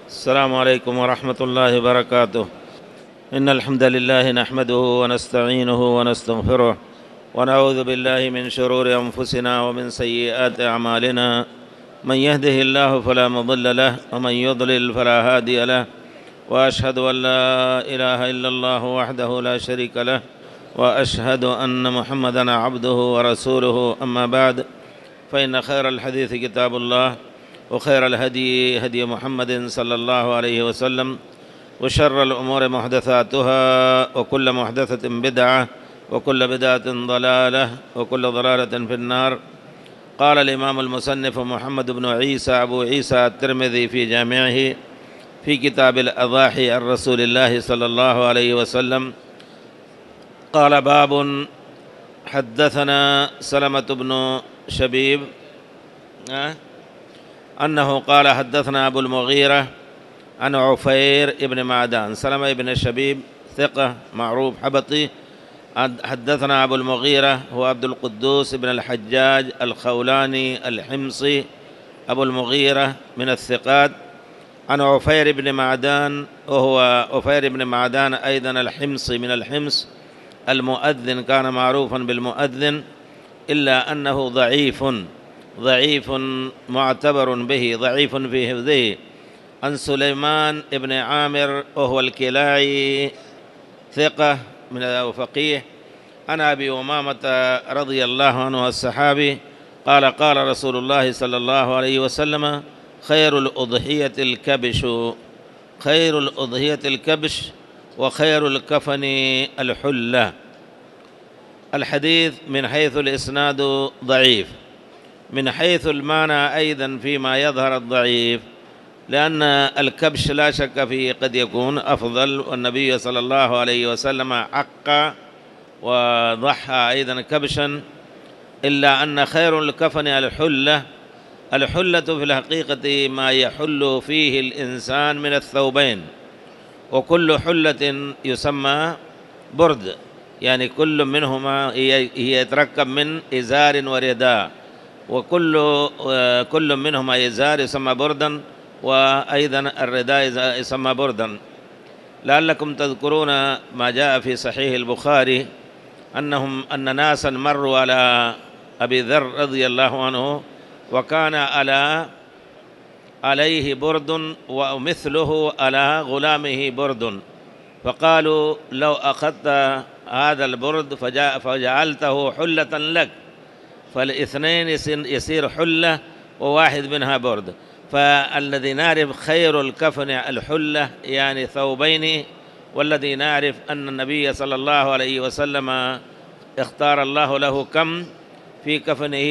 السلام عليكم ورحمة الله وبركاته. إن الحمد لله نحمده ونستعينه ونستغفره ونعوذ بالله من شرور أنفسنا ومن سيئات أعمالنا. من يهده الله فلا مضل له ومن يضلل فلا هادي له، وأشهد أن لا إله إلا الله وحده لا شريك له، وأشهد أن محمدًا عبده ورسوله. أما بعد، فإن خير الحديث كتاب الله، وخير الهدي هدي محمد صلى الله عليه وسلم، وشر الأمور محدثاتها، وكل محدثة بدعة، وكل بدعة ضلالة، وكل ضلالة في النار. قال الإمام المصنف محمد بن عيسى أبو عيسى الترمذي في جامعه في كتاب الأضاحي عن رسول الله صلى الله عليه وسلم قال: باب حدثنا سلمة بن شبيب أنه قال: حدثنا أبو المغيرة عن عفير بن معدان. سلمة بن شبيب ثقة معروف حبطي. حدثنا أبو المغيرة هو عبد القدوس بن الحجاج الخولاني الحمصي أبو المغيرة من الثقات، عن عفير بن معدان، وهو عفير بن معدان أيضا الحمصي من الحمص المؤذن، كان معروفا بالمؤذن، إلا أنه ضعيف معتبر به، ضعيف في حفظه. عن سليمان بن عامر وهو الكلاعي ثقة من فقيه، عن أبي أمامة رضي الله عنه الصحابي قال: قال رسول الله صلى الله عليه وسلم: خير الأضحية الكبش، خير الأضحية الكبش، وخير الكفن الحلة. الحديث من حيث الإسناد ضعيف، من حيث المعنى أيضا فيما يظهر الضعيف، لأن الكبش لا شك فيه قد يكون أفضل، والنبي صلى الله عليه وسلم عق وضحى أيضا كبشا، إلا أن خير الكفن الحلة. الحلة في الحقيقة ما يحل فيه الإنسان من الثوبين، وكل حلة يسمى برد، يعني كل منهما يتركب من إزار ورداء، وكل منهما إزار يسمى بردا، وأيضا الرداء يسمى بردا. لعلكم تذكرون ما جاء في صحيح البخاري أن ناسا مروا على أبي ذر رضي الله عنه، وكان عليه برد ومثله على غلامه برد، فقالوا: لو أخذت هذا البرد فجعلته حلة لك، فالاثنين يصير حلة وواحد منها برد. فالذي نعرف خير الكفن الحلة، يعني ثوبين، والذي نعرف أن النبي صلى الله عليه وسلم اختار الله له كم في كفنه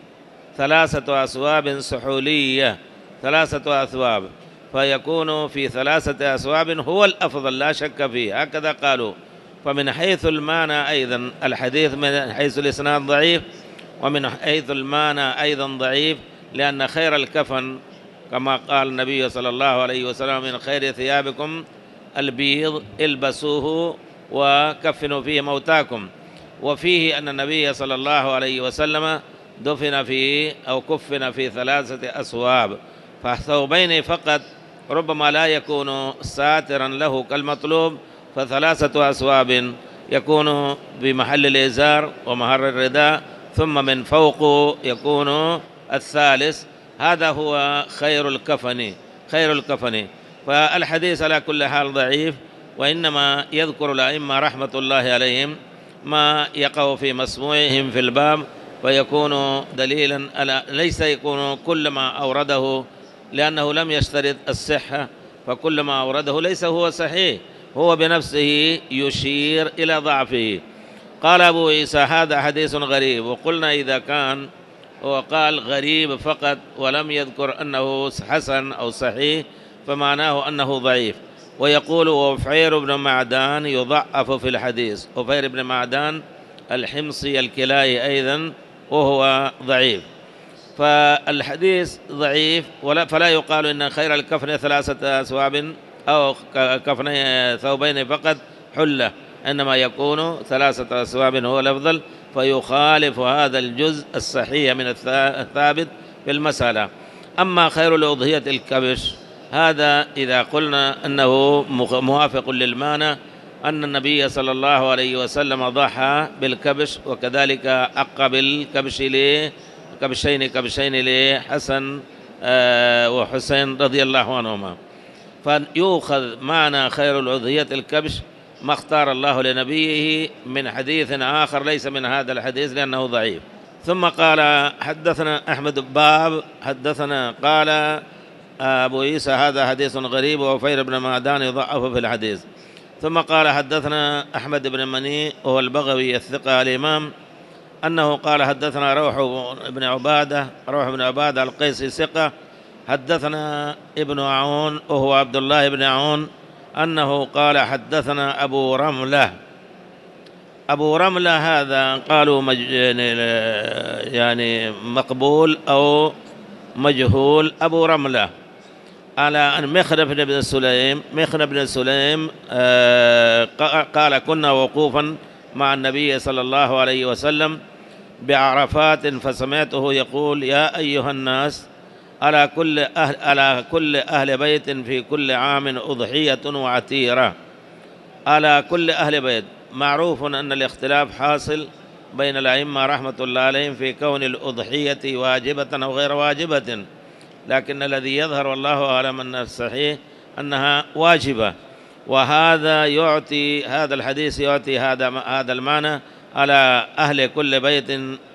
3 أثواب سحولية، 3 أثواب، فيكون في 3 أثواب هو الأفضل لا شك فيه، هكذا قالوا. فمن حيث المعنى أيضا الحديث من حيث الإسناد ضعيف، ومن حيث المعنى أيضا ضعيف، لأن خير الكفن كما قال النبي صلى الله عليه وسلم: من خير ثيابكم البيض البسوه وكفنوا فيه موتاكم. وفيه أن النبي صلى الله عليه وسلم دفن فيه أو كفن في 3 أثواب، فثوبين فقط ربما لا يكون ساترا له كالمطلوب، ف3 أثواب يكون بمحل الإزار ومهر الرداء، ثم من فوق يكون الثالث. هذا هو خير الكفن. فالحديث على كل حال ضعيف، وإنما يذكر الأئمة رحمة الله عليهم ما يقع في مسموعهم في الباب، ويكون دليلا على، ليس يكون كل ما أورده، لأنه لم يشترط الصحة، فكل ما أورده ليس هو صحيح، هو بنفسه يشير إلى ضعفه. قال أبو عيسى: هذا حديث غريب. وقلنا إذا كان هو قال غريب فقط ولم يذكر أنه حسن أو صحيح، فمعناه أنه ضعيف. ويقول: وعفير بن معدان يضعف في الحديث. عفير بن معدان الحمصي الكلاعي أيضا، وهو ضعيف، فالحديث ضعيف. فلا يقال إن خير الكفن 3 أثواب أو كفن ثوبين فقط حلة، إنما يكون 3 أثواب هو الأفضل، فيخالف هذا الجزء الصحيح من الثابت في المسألة. أما خير الأضحية الكبش، هذا إذا قلنا أنه موافق للمعنى أن النبي صلى الله عليه وسلم ضحى بالكبش، وكذلك عقب الكبش كبشين لحسن وحسين رضي الله عنهما. فيؤخذ معنى خير الأضحية الكبش ما اختار الله لنبيه من حديث آخر ليس من هذا الحديث لأنه ضعيف. ثم قال حدثنا أحمد باب حدثنا قال أبو عيسى هذا حديث غريب وعفير بن معدان يضعف في الحديث. ثم قال حدثنا أحمد بن مني وهو البغوي الثقة الإمام أنه قال حدثنا روح بن عبادة القيسي ثقة حدثنا ابن عون وهو عبد الله بن عون أنه قال حدثنا أبو رملة هذا قالوا يعني مقبول أو مجهول. أبو رملة على أن مخنف بن سليم قال كنا وقوفا مع النبي صلى الله عليه وسلم بعرفات فسمعته يقول يا أيها الناس على كل أهل بيت في كل عام أضحية وعتيرة. على كل أهل بيت، معروف أن الاختلاف حاصل بين الأئمة رحمة الله عليهم في كون الأضحية واجبة أو غير واجبة، لكن الذي يظهر والله أعلم أن الصحيح أنها واجبة. وهذا يعطي هذا الحديث يعطي هذا المعنى على أهل كل بيت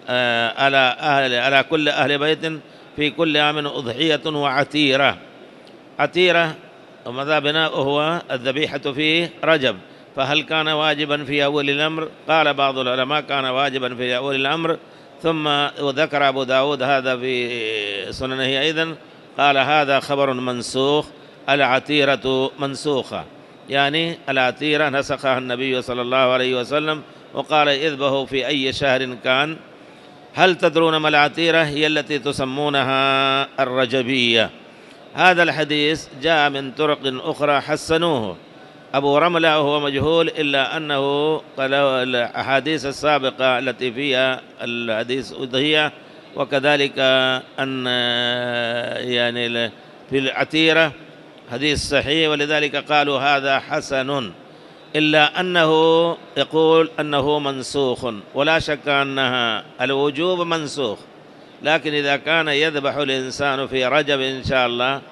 على كل أهل بيت في كل عام أضحية وعتيرة. عتيرة وماذا بناؤه هو الذبيحة في رجب، فهل كان واجبا في أول الأمر؟ قال بعض العلماء كان واجبا في أول الأمر، ثم ذكر أبو داود هذا في سننه أيضا قال هذا خبر منسوخ، العتيرة منسوخة، يعني العتيرة نسخها النبي صلى الله عليه وسلم وقال اذبحوا في أي شهر كان. هل تدرون ما العتيرة؟ هي التي تسمونها الرجبية. هذا الحديث جاء من طرق أخرى حسنوه. أبو رملة هو مجهول، إلا أنه الأحاديث السابقة التي فيها الحديث أضحية، وكذلك أن يعني في العتيرة حديث صحيح، ولذلك قالوا هذا حسن، إلا أنه يقول أنه منسوخ، ولا شك أنها الوجوب منسوخ، لكن إذا كان يذبح الإنسان في رجب إن شاء الله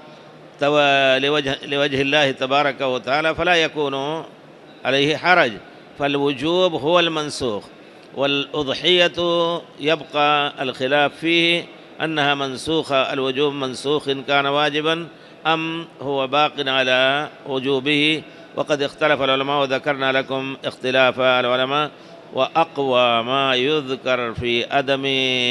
لوجه الله تبارك وتعالى فلا يكون عليه حرج، فالوجوب هو المنسوخ، والأضحية يبقى الخلاف فيه أنها منسوخة، الوجوب منسوخ إن كان واجبا أم هو باق على وجوبه. وقد اختلف العلماء وذكرنا لكم اختلاف العلماء، وأقوى ما يذكر في عدم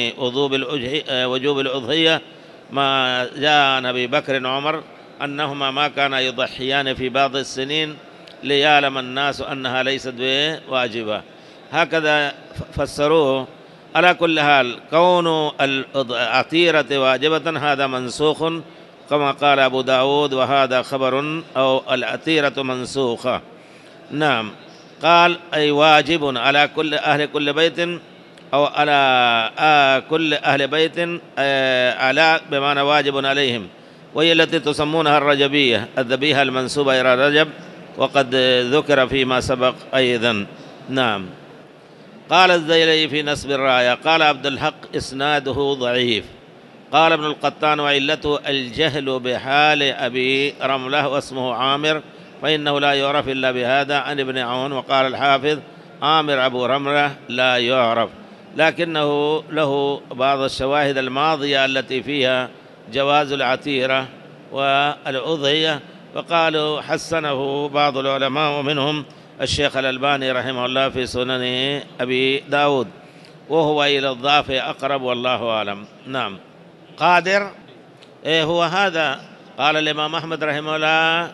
وجوب الأضحية ما جاء عن أبي بكر وعمر أنهما ما كانا يضحيان في بعض السنين ليعلم الناس أنها ليست واجبة، هكذا فسروه. على كل حال كون العتيرة واجبة هذا منسوخ كما قال أبو داود، وهذا خبر أو العتيرة منسوخة. نعم، قال أي واجب على كل بيت أو على كل أهل بيت، على بمعنى واجب عليهم، وهي التي تسمونها الرجبية، الذبيحة المنسوبة إلى رجب، وقد ذكر فيما سبق أيضا. نعم. قال الزيلي في نسب الراية قال عبد الحق إسناده ضعيف. قال ابن القطان وعلته الجهل بحال أبي رملة واسمه عامر، فإنه لا يعرف إلا بهذا عن ابن عون. وقال الحافظ عامر أبو رملة لا يعرف، لكنه له بعض الشواهد الماضية التي فيها جواز العتيرة والأضحية، وقالوا حسنه بعض العلماء ومنهم الشيخ الألباني رحمه الله في سنن أبي داود، وهو إلى الضعف أقرب والله أعلم. نعم. قادر هو هذا. قال الإمام أحمد رحمه الله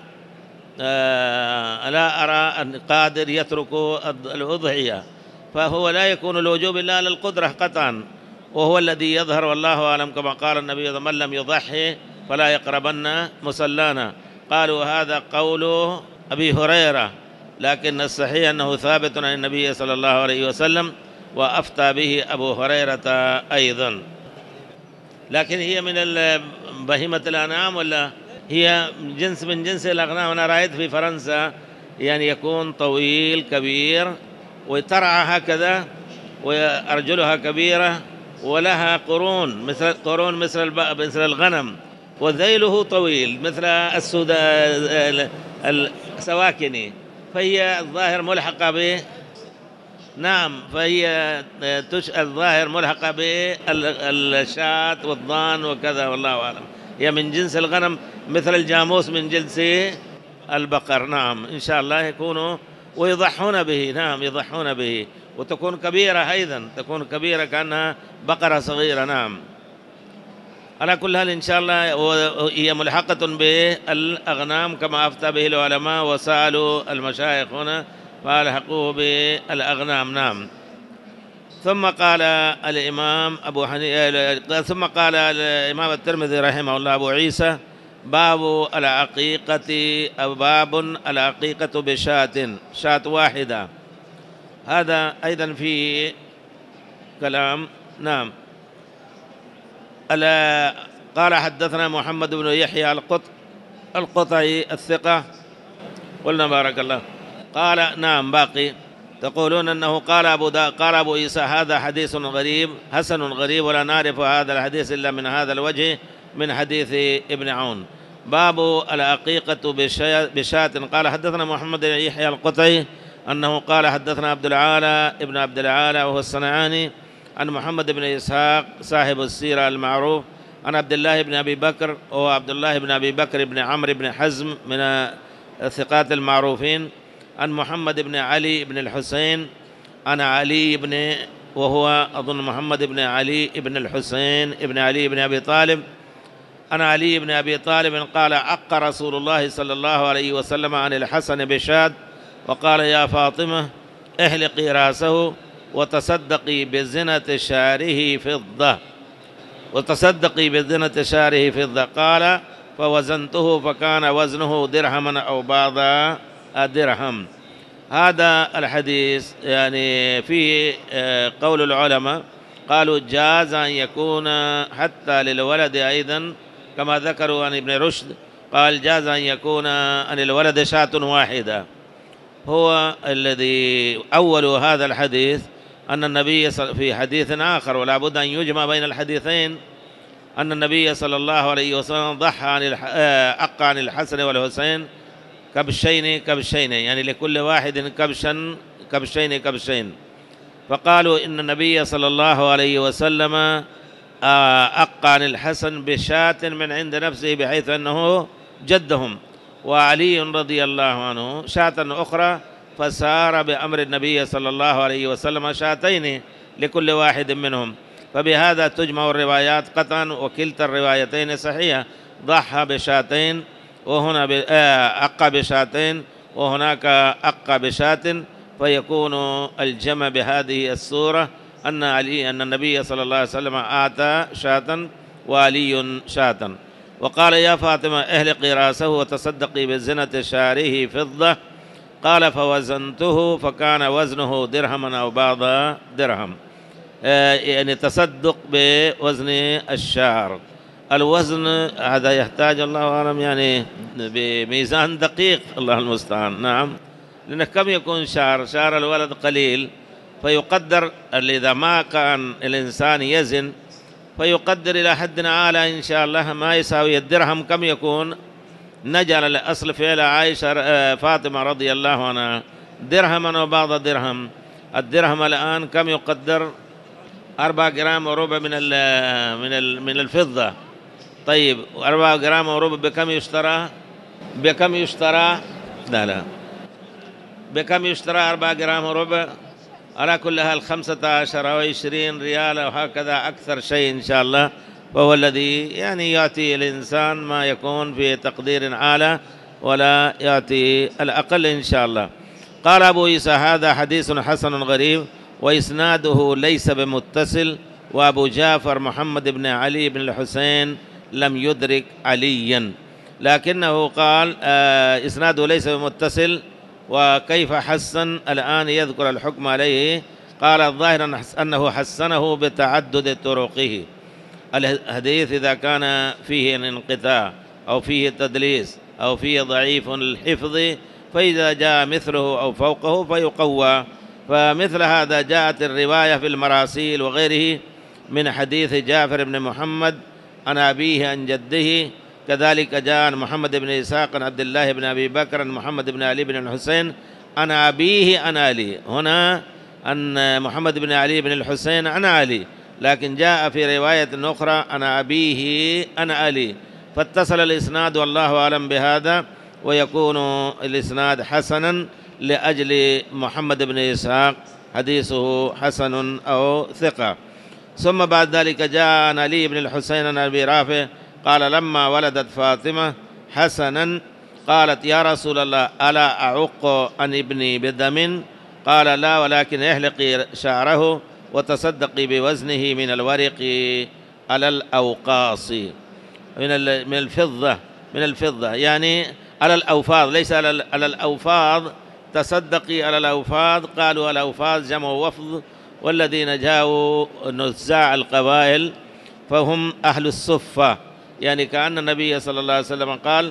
لا أرى أن قادر يترك الأضحية، فهو لا يكون الوجوب إلا على القدرة قطعا، وهو الذي يظهر والله أعلم، كما قال النبي من لم يضحي فلا يقربن مصلانا. قالوا هذا قول أبي هريرة، لكن الصحيح أنه ثابت عن النبي صلى الله عليه وسلم، وأفتى به أبو هريرة أيضا. لكن هي من بهيمة الأنعام ولا هي جنس من جنس الأغنام. أنا رأيت في فرنسا يعني يكون طويل كبير وترعى هكذا وأرجلها كبيرة ولها قرون مثل الغنم، وذيله طويل مثل السواكني، فهي الظاهر ملحقة به. نعم، فهي الظاهر ملحقة بالشاة والضان وكذا، والله أعلم. هي من جنس الغنم مثل الجاموس من جنس البقر. نعم، إن شاء الله يكونوا ويضحون به. نعم، يضحون به، وتكون كبيرة أيضا، تكون كبيرة كأنها بقرة صغيرة. نعم، على كل حال إن شاء الله هي ملحقة بالأغنام كما أفتى به العلماء، وسألوا المشايخ هنا فألحقوه بالأغنام. نعم. ثم قال الإمام أبو حنيفة، ثم قال الإمام الترمذي رحمه الله أبو عيسى: باب العقيقة، أو باب العقيقة بشاة، شاة واحدة. هذا أيضا في كلام. نعم. قال حدثنا محمد بن يحيى القطعي الثقة. قلنا بارك الله. قال نعم باقي. تقولون أنه قال أبو عيسى: هذا حديث غريب حسن غريب، ولا نعرف هذا الحديث إلا من هذا الوجه من حديث ابن عون. باب العقيقة بشاة. قال حدثنا محمد بن يحيى القطعي أنه قال حدثنا عبد العالى وهو الصنعاني عن محمد بن إسحاق صاحب السيرة المعروف عن عبد الله بن أبي بكر، وهو عبد الله بن أبي بكر بن عمرو بن حزم من الثقات المعروفين، عن محمد بن علي بن الحسين عن علي بن، وهو أظن محمد بن علي بن الحسين بن علي بن أبي طالب، عن علي بن أبي طالب قال: عق رسول الله صلى الله عليه وسلم عن الحسن بشاد، وقال: يا فاطمة احلقي رأسه وتصدقي بزنة شعره فضة. قال: فوزنته فكان وزنه درهما أو بعض درهم. هذا الحديث يعني فيه قول العلماء، قالوا جاز أن يكون حتى للولد أيضا، كما ذكروا عن ابن رشد قال جاز أن يكون عن الولد شاة واحدة. هو الذي أول هذا الحديث أن النبي في حديث آخر، ولا بد أن يجمع بين الحديثين، أن النبي صلى الله عليه وسلم ضحى عن الحسن والحسين كبشين، يعني لكل واحد كبشين. فقالوا إن النبي صلى الله عليه وسلم عق عن الحسن بشاة من عند نفسه، بحيث أنه جدهم، وعلي رضي الله عنه شاة أخرى، فسار بأمر النبي صلى الله عليه وسلم شاتين لكل واحد منهم. فبهذا تجمع الروايات قطعا، وكلتا الروايتين صحيحة. ضحى بشاتين، وهنا عق بشاتين، وهناك عق بشاة، فيكون الجمع بهذه الصورة أن النبي صلى الله عليه وسلم آتى شاة وعلي شاة. وقال: يا فاطمة احلقي رأسه وتصدقي بزنة شعره فضة. قال: فوزنته فكان وزنه درهما أو بعض درهم، يعني تصدق بوزن الشعر. الوزن هذا يحتاج الله أعلم يعني بميزان دقيق، الله المستعان. نعم، لأن كم يكون شعر الولد قليل، فيقدر إذا ما كان الإنسان يزن فيقدر إلى حد أعلى إن شاء الله ما يساوي الدرهم. كم يكون؟ نجعل الأصل فعل عائشة فاطمة رضي الله عنها درهما وبعض درهم. الدرهم الآن كم يقدر؟ 4 جرام وربع من الفضة. طيب 4 جرام وربع بكم يشترى؟ لا بكم يشترى 4 جرام وربع؟ على كل حال 15 أو 20 ريال أو هكذا، أكثر شيء إن شاء الله، وهو الذي يعني يأتي الإنسان ما يكون في تقدير أعلى، ولا يأتي الأقل إن شاء الله. قال أبو عيسى: هذا حديث حسن غريب، وإسناده ليس بمتصل، وأبو جعفر محمد بن علي بن الحسين لم يدرك عليا، لكنه قال إسناده ليس بمتصل. وكيف حسن؟ الآن يذكر الحكم عليه. قال: الظاهر أنه حسنه بتعدد طرقه. الحديث إذا كان فيه انقطاع أو فيه تدليس أو فيه ضعيف الحفظ، فإذا جاء مثله أو فوقه فيقوى. فمثل هذا جاءت الرواية في المراسيل وغيره من حديث جعفر بن محمد عن أبيه عن جده، كذلك جاء عن محمد بن إسحاق عن عبد الله بن أبي بكر عن محمد بن علي بن الحسين عن أبيه عن علي. هنا أن محمد بن علي بن الحسين عن علي، لكن جاء في رواية أخرى عن أبيه عن علي، فاتصل الإسناد والله أعلم بهذا، ويكون الإسناد حسنا لأجل محمد بن إسحاق حديثه حسن أو ثقة. ثم بعد ذلك جاء عن علي بن الحسين عن أبي رافع قال لما ولدت فاطمة حسنا قالت يا رسول الله ألا أعق عن ابني بدم؟ قال لا، ولكن احلقي شعره وتصدقي بوزنه من الورق على الأوقاص، من الفضة يعني على الأوفاض، ليس على الأوفاض. تصدقي على الأوفاض، قالوا الأوفاض جمع وفض، والذين جاءوا نزاع القبائل فهم أهل الصفة، يعني كأن النبي صلى الله عليه وسلم قال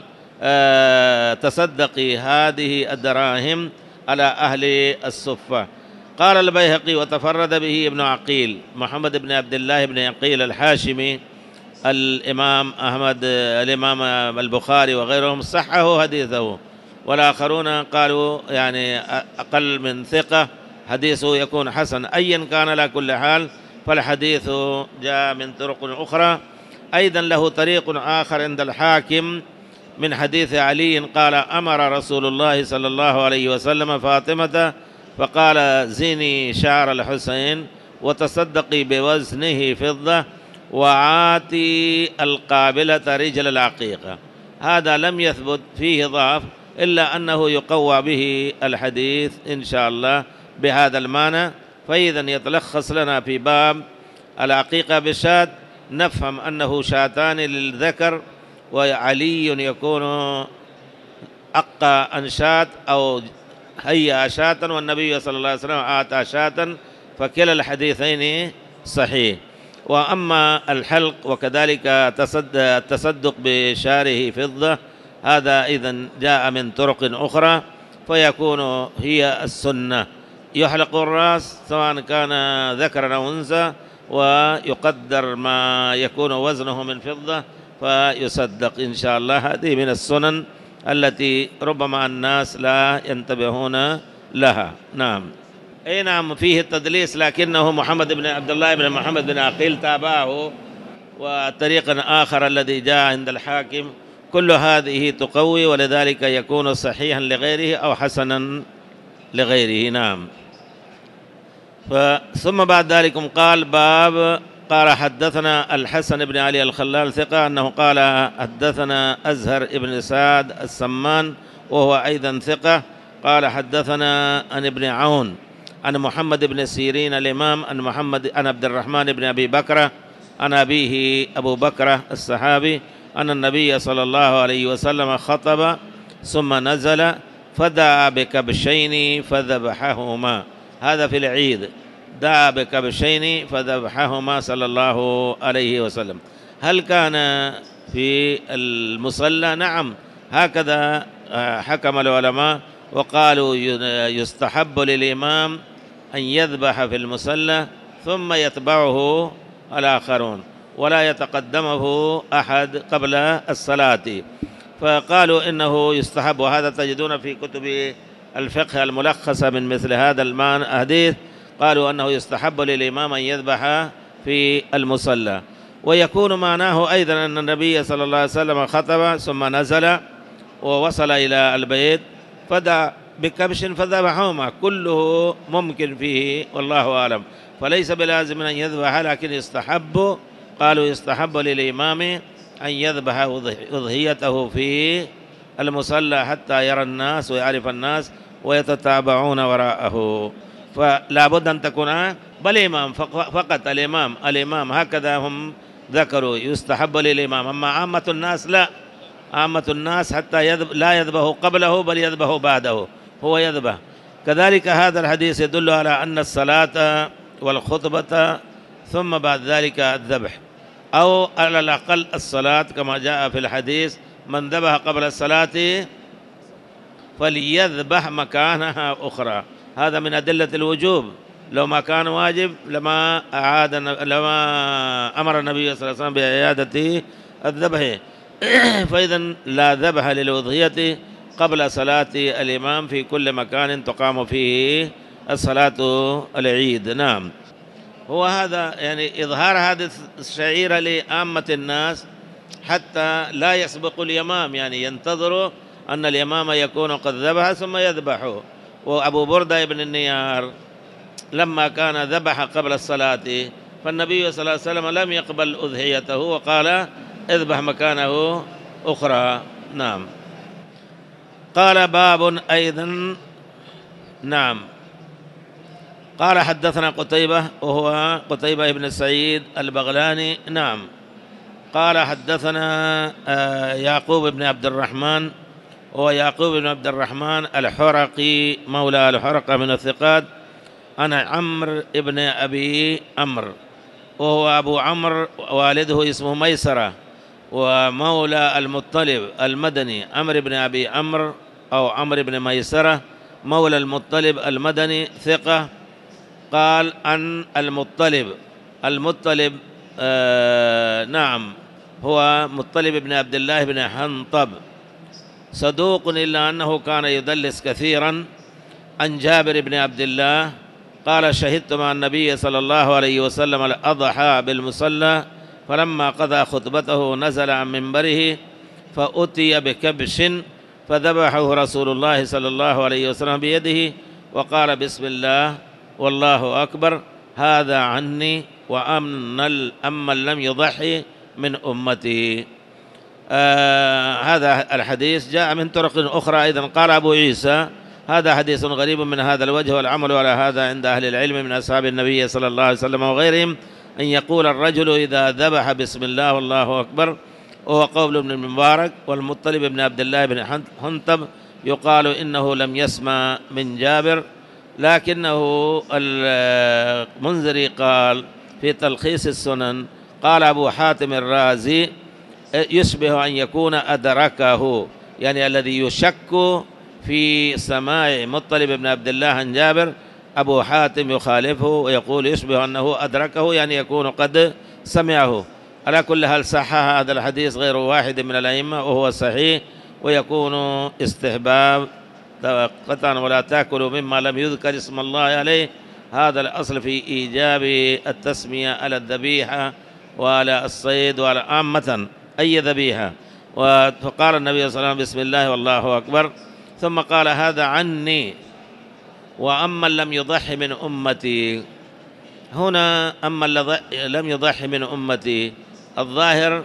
تصدقي هذه الدراهم على أهل الصفة. قال البيهقي وتفرد به ابن عقيل محمد بن عبد الله بن عقيل الحاشمي، الإمام أحمد، الإمام البخاري وغيرهم صححوا حديثه، والآخرون قالوا يعني أقل من ثقة حديثه يكون حسن. أيا كان على كل حال فالحديث جاء من طرق أخرى. أيضا له طريق آخر عند الحاكم من حديث علي قال أمر رسول الله صلى الله عليه وسلم فاطمة فقال زيني شعر الحسين وتصدقي بوزنه فضة وعاتي القابلة رجل العقيقة. هذا لم يثبت فيه ضعف، إلا أنه يقوى به الحديث إن شاء الله بهذا المعنى. فإذا يتلخص لنا في باب العقيقة بالشاة نفهم أنه شاتان للذكر، وعلي يكون أقى عن شاة أو هيأ شاة، والنبي صلى الله عليه وسلم آتى شاة، فكلا الحديثين صحيح. وأما الحلق وكذلك التصدق بشعره فضة، هذا إذن جاء من طرق أخرى، فيكون هي السنة. يحلق الرأس سواء كان ذكرا أو أنثى، ويقدر ما يكون وزنه من فضة فيصدق إن شاء الله. هذه من السنن التي ربما الناس لا ينتبهون لها. نعم، أي نعم، فيه التدليس، لكنه محمد بن عبد الله بن محمد بن عقيل تابعه، وطريق آخر الذي جاء عند الحاكم، كل هذه تقوي، ولذلك يكون صحيحا لغيره أو حسنا لغيره. نعم. ثم بعد ذلك قال باب قال حدثنا الحسن بن علي الخلال ثقة أنه قال حدثنا أزهر بن سعد السمان وهو أيضا ثقة قال حدثنا عن ابن عون عن محمد بن سيرين الإمام عن عبد الرحمن بن أبي بكر عن أبيه أبو بكر الصحابي أن النبي صلى الله عليه وسلم خطب ثم نزل فدعا بكبشين فذبحهما. هذا في العيد، دعا بكبشين فذبحهما صلى الله عليه وسلم. هل كان في المصلى؟ نعم، هكذا حكم العلماء وقالوا يستحب للإمام أن يذبح في المصلى ثم يتبعه الآخرون ولا يتقدمه أحد قبل الصلاة، فقالوا إنه يستحب. وهذا تجدون في كتب الفقه الملخصة من مثل هذا الحديث، قالوا أنه يستحب للإمام أن يذبح في المصلى. ويكون معناه أيضا أن النبي صلى الله عليه وسلم خطب ثم نزل ووصل إلى البيت فدعا بكبش فذبحهما، كله ممكن فيه والله أعلم، فليس بلازم أن يذبح، لكن يستحب، قالوا يستحب للإمام أن يذبح أضحيته في المصلى حتى يرى الناس ويعرف الناس ويتتابعون وراءه. فلا بد أن تكون بالإمام فقط، الإمام هكذا هم ذكروا يستحب للإمام. أما عامة الناس لا، عامة الناس حتى لا يذبح قبله بل يذبح بعده، هو يذبح. كذلك هذا الحديث يدل على أن الصلاة والخطبة ثم بعد ذلك الذبح، أو على الأقل الصلاة كما جاء في الحديث من ذبح قبل الصلاة فليذبح مكانها أخرى. هذا من أدلة الوجوب، لو ما كان واجب لما أمر النبي صلى الله عليه وسلم بإعادة الذبح. فإذا لا ذبح للأضحية قبل صلاة الإمام في كل مكان تقام فيه الصلاة العيد. نعم، هو هذا يعني إظهار هذه الشعيرة لعامة الناس حتى لا يسبق الإمام، يعني ينتظروا أن الإمام يكون قد ذبح ثم يذبح. وأبو بردة بن النيار لما كان ذبح قبل الصلاة فالنبي صلى الله عليه وسلم لم يقبل أضحيته وقال اذبح مكانه أخرى. نعم. قال باب أيضا. نعم. قال حدثنا قتيبة وهو قتيبة بن سعيد البغلاني. نعم. قال حدثنا يعقوب بن عبد الرحمن، وهو يعقوب بن عبد الرحمن الحرقي مولى الحرقة من الثقات، أنا عمرو بن أبي عمرو، وهو أبو عمرو والده اسمه ميسرة، ومولى المطلب المدني عمرو بن أبي عمرو أو عمرو بن ميسرة مولى المطلب المدني ثقة. قال عن المطلب نعم هو مطلب بن عبد الله بن حنطب، صدوق إلا أنه كان يدلس كثيرا. عن جابر بن عبد الله قال شهدت مع النبي صلى الله عليه وسلم الأضحى بالمصلى، فلما قضى خطبته نزل عن منبره فأتي بكبش فذبحه رسول الله صلى الله عليه وسلم بيده وقال بسم الله والله أكبر، هذا عني وأما لم يضحي من أمتي. هذا الحديث جاء من طرق أخرى أيضا. قال أبو عيسى هذا حديث غريب من هذا الوجه، والعمل على هذا عند أهل العلم من أصحاب النبي صلى الله عليه وسلم وغيرهم، أن يقول الرجل إذا ذبح بسم الله والله أكبر، وهو قول ابن المبارك. والمطلب بن عبد الله بن حنطب يقال إنه لم يسمع من جابر، لكنه المنذري قال في تلخيص السنن قال أبو حاتم الرازي يشبه أن يكون أدركه، يعني الذي يشك في سماع مطلب بن عبد الله عن جابر أبو حاتم يخالفه ويقول يشبه أنه أدركه، يعني يكون قد سمعه. على كل حال صح هذا الحديث غير واحد من الأئمة وهو صحيح، ويكون استحباب قطعا ولا تأكلوا مما لم يذكر اسم الله عليه. هذا الأصل في إيجاب التسمية على الذبيحة وعلى الصيد وعلى عامة أي ذبيحة. فقال النبي صلى الله عليه وسلم بسم الله والله أكبر، ثم قال هذا عني وأما لم يضحي من أمتي. هنا أما لم يضحي من أمتي الظاهر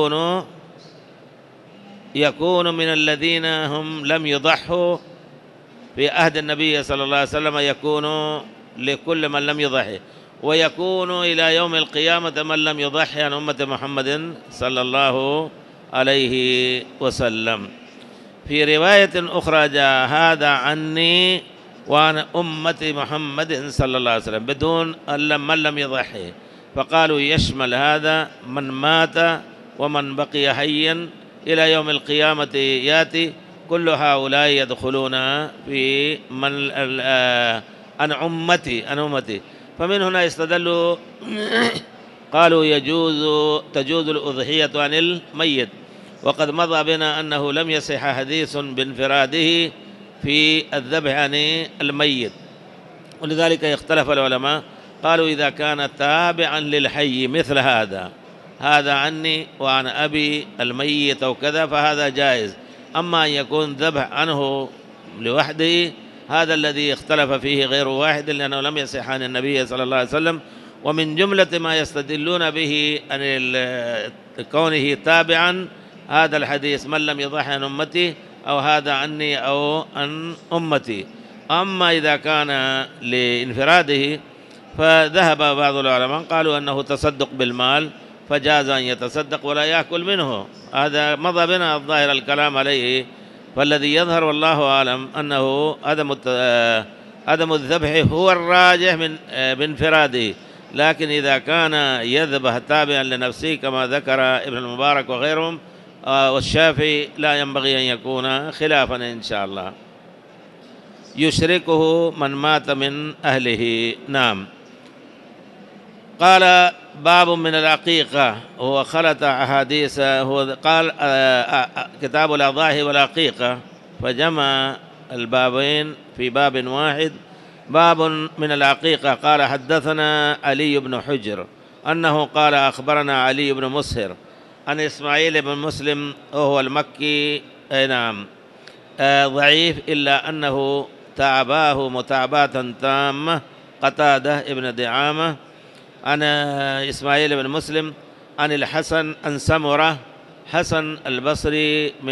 يكون من الذين هم لم يضحوا في عهد النبي صلى الله عليه وسلم، يكون لكل من لم يضحي، ويكون إلى يوم القيامة من لم يضحي عن أمة محمد صلى الله عليه وسلم. في رواية أخرى جاء هذا عني وعن أمة محمد صلى الله عليه وسلم بدون من لم يضحي، فقالوا يشمل هذا من مات ومن بقي حيا إلى يوم القيامة يأتي، كل هؤلاء يدخلون في من عن أمتي. فمن هنا يستدلوا قالوا تجوز الأضحية عن الميت، وقد مضى بنا أنه لم يصح حديث بانفراده في الذبح عن الميت، ولذلك اختلف العلماء قالوا إذا كان تابعا للحي مثل هذا عني وعن أبي الميت أو كذا فهذا جائز. أما أن يكون ذبح عنه لوحده هذا الذي اختلف فيه غير واحد، لأنه لم يصح عن النبي صلى الله عليه وسلم. ومن جملة ما يستدلون به عن كونه تابعا هذا الحديث من لم يضحي عن أمتي أو هذا عني أو عن أمتي. أما إذا كان لانفراده فذهب بعض العلماء قالوا أنه تصدق بالمال فجاز أن يتصدق ولا يأكل منه، هذا مضى بنا الظاهر الكلام عليه. فالذي يظهر والله أعلم أنه عدم الذبح هو الراجح من بانفراده، لكن إذا كان يذبح تابعا لنفسه كما ذكر ابن المبارك وغيرهم والشافعي لا ينبغي أن يكون خلافا إن شاء الله. يشركه من مات من أهله. نعم. قال باب من العقيقة، هو خلط أحاديث، هو قال كتاب الأضاحي والعقيقة، فجمع البابين في باب واحد. باب من العقيقة. قال حدثنا علي بن حجر أنه قال أخبرنا علي بن مسهر عن إسماعيل بن مسلم وهو المكي. نعم. ضعيف إلا أنه تاباه متابعة تامة قتادة ابن دعامة عن إسماعيل بن مسلم عن الحسن عن سمرة. حسن البصري من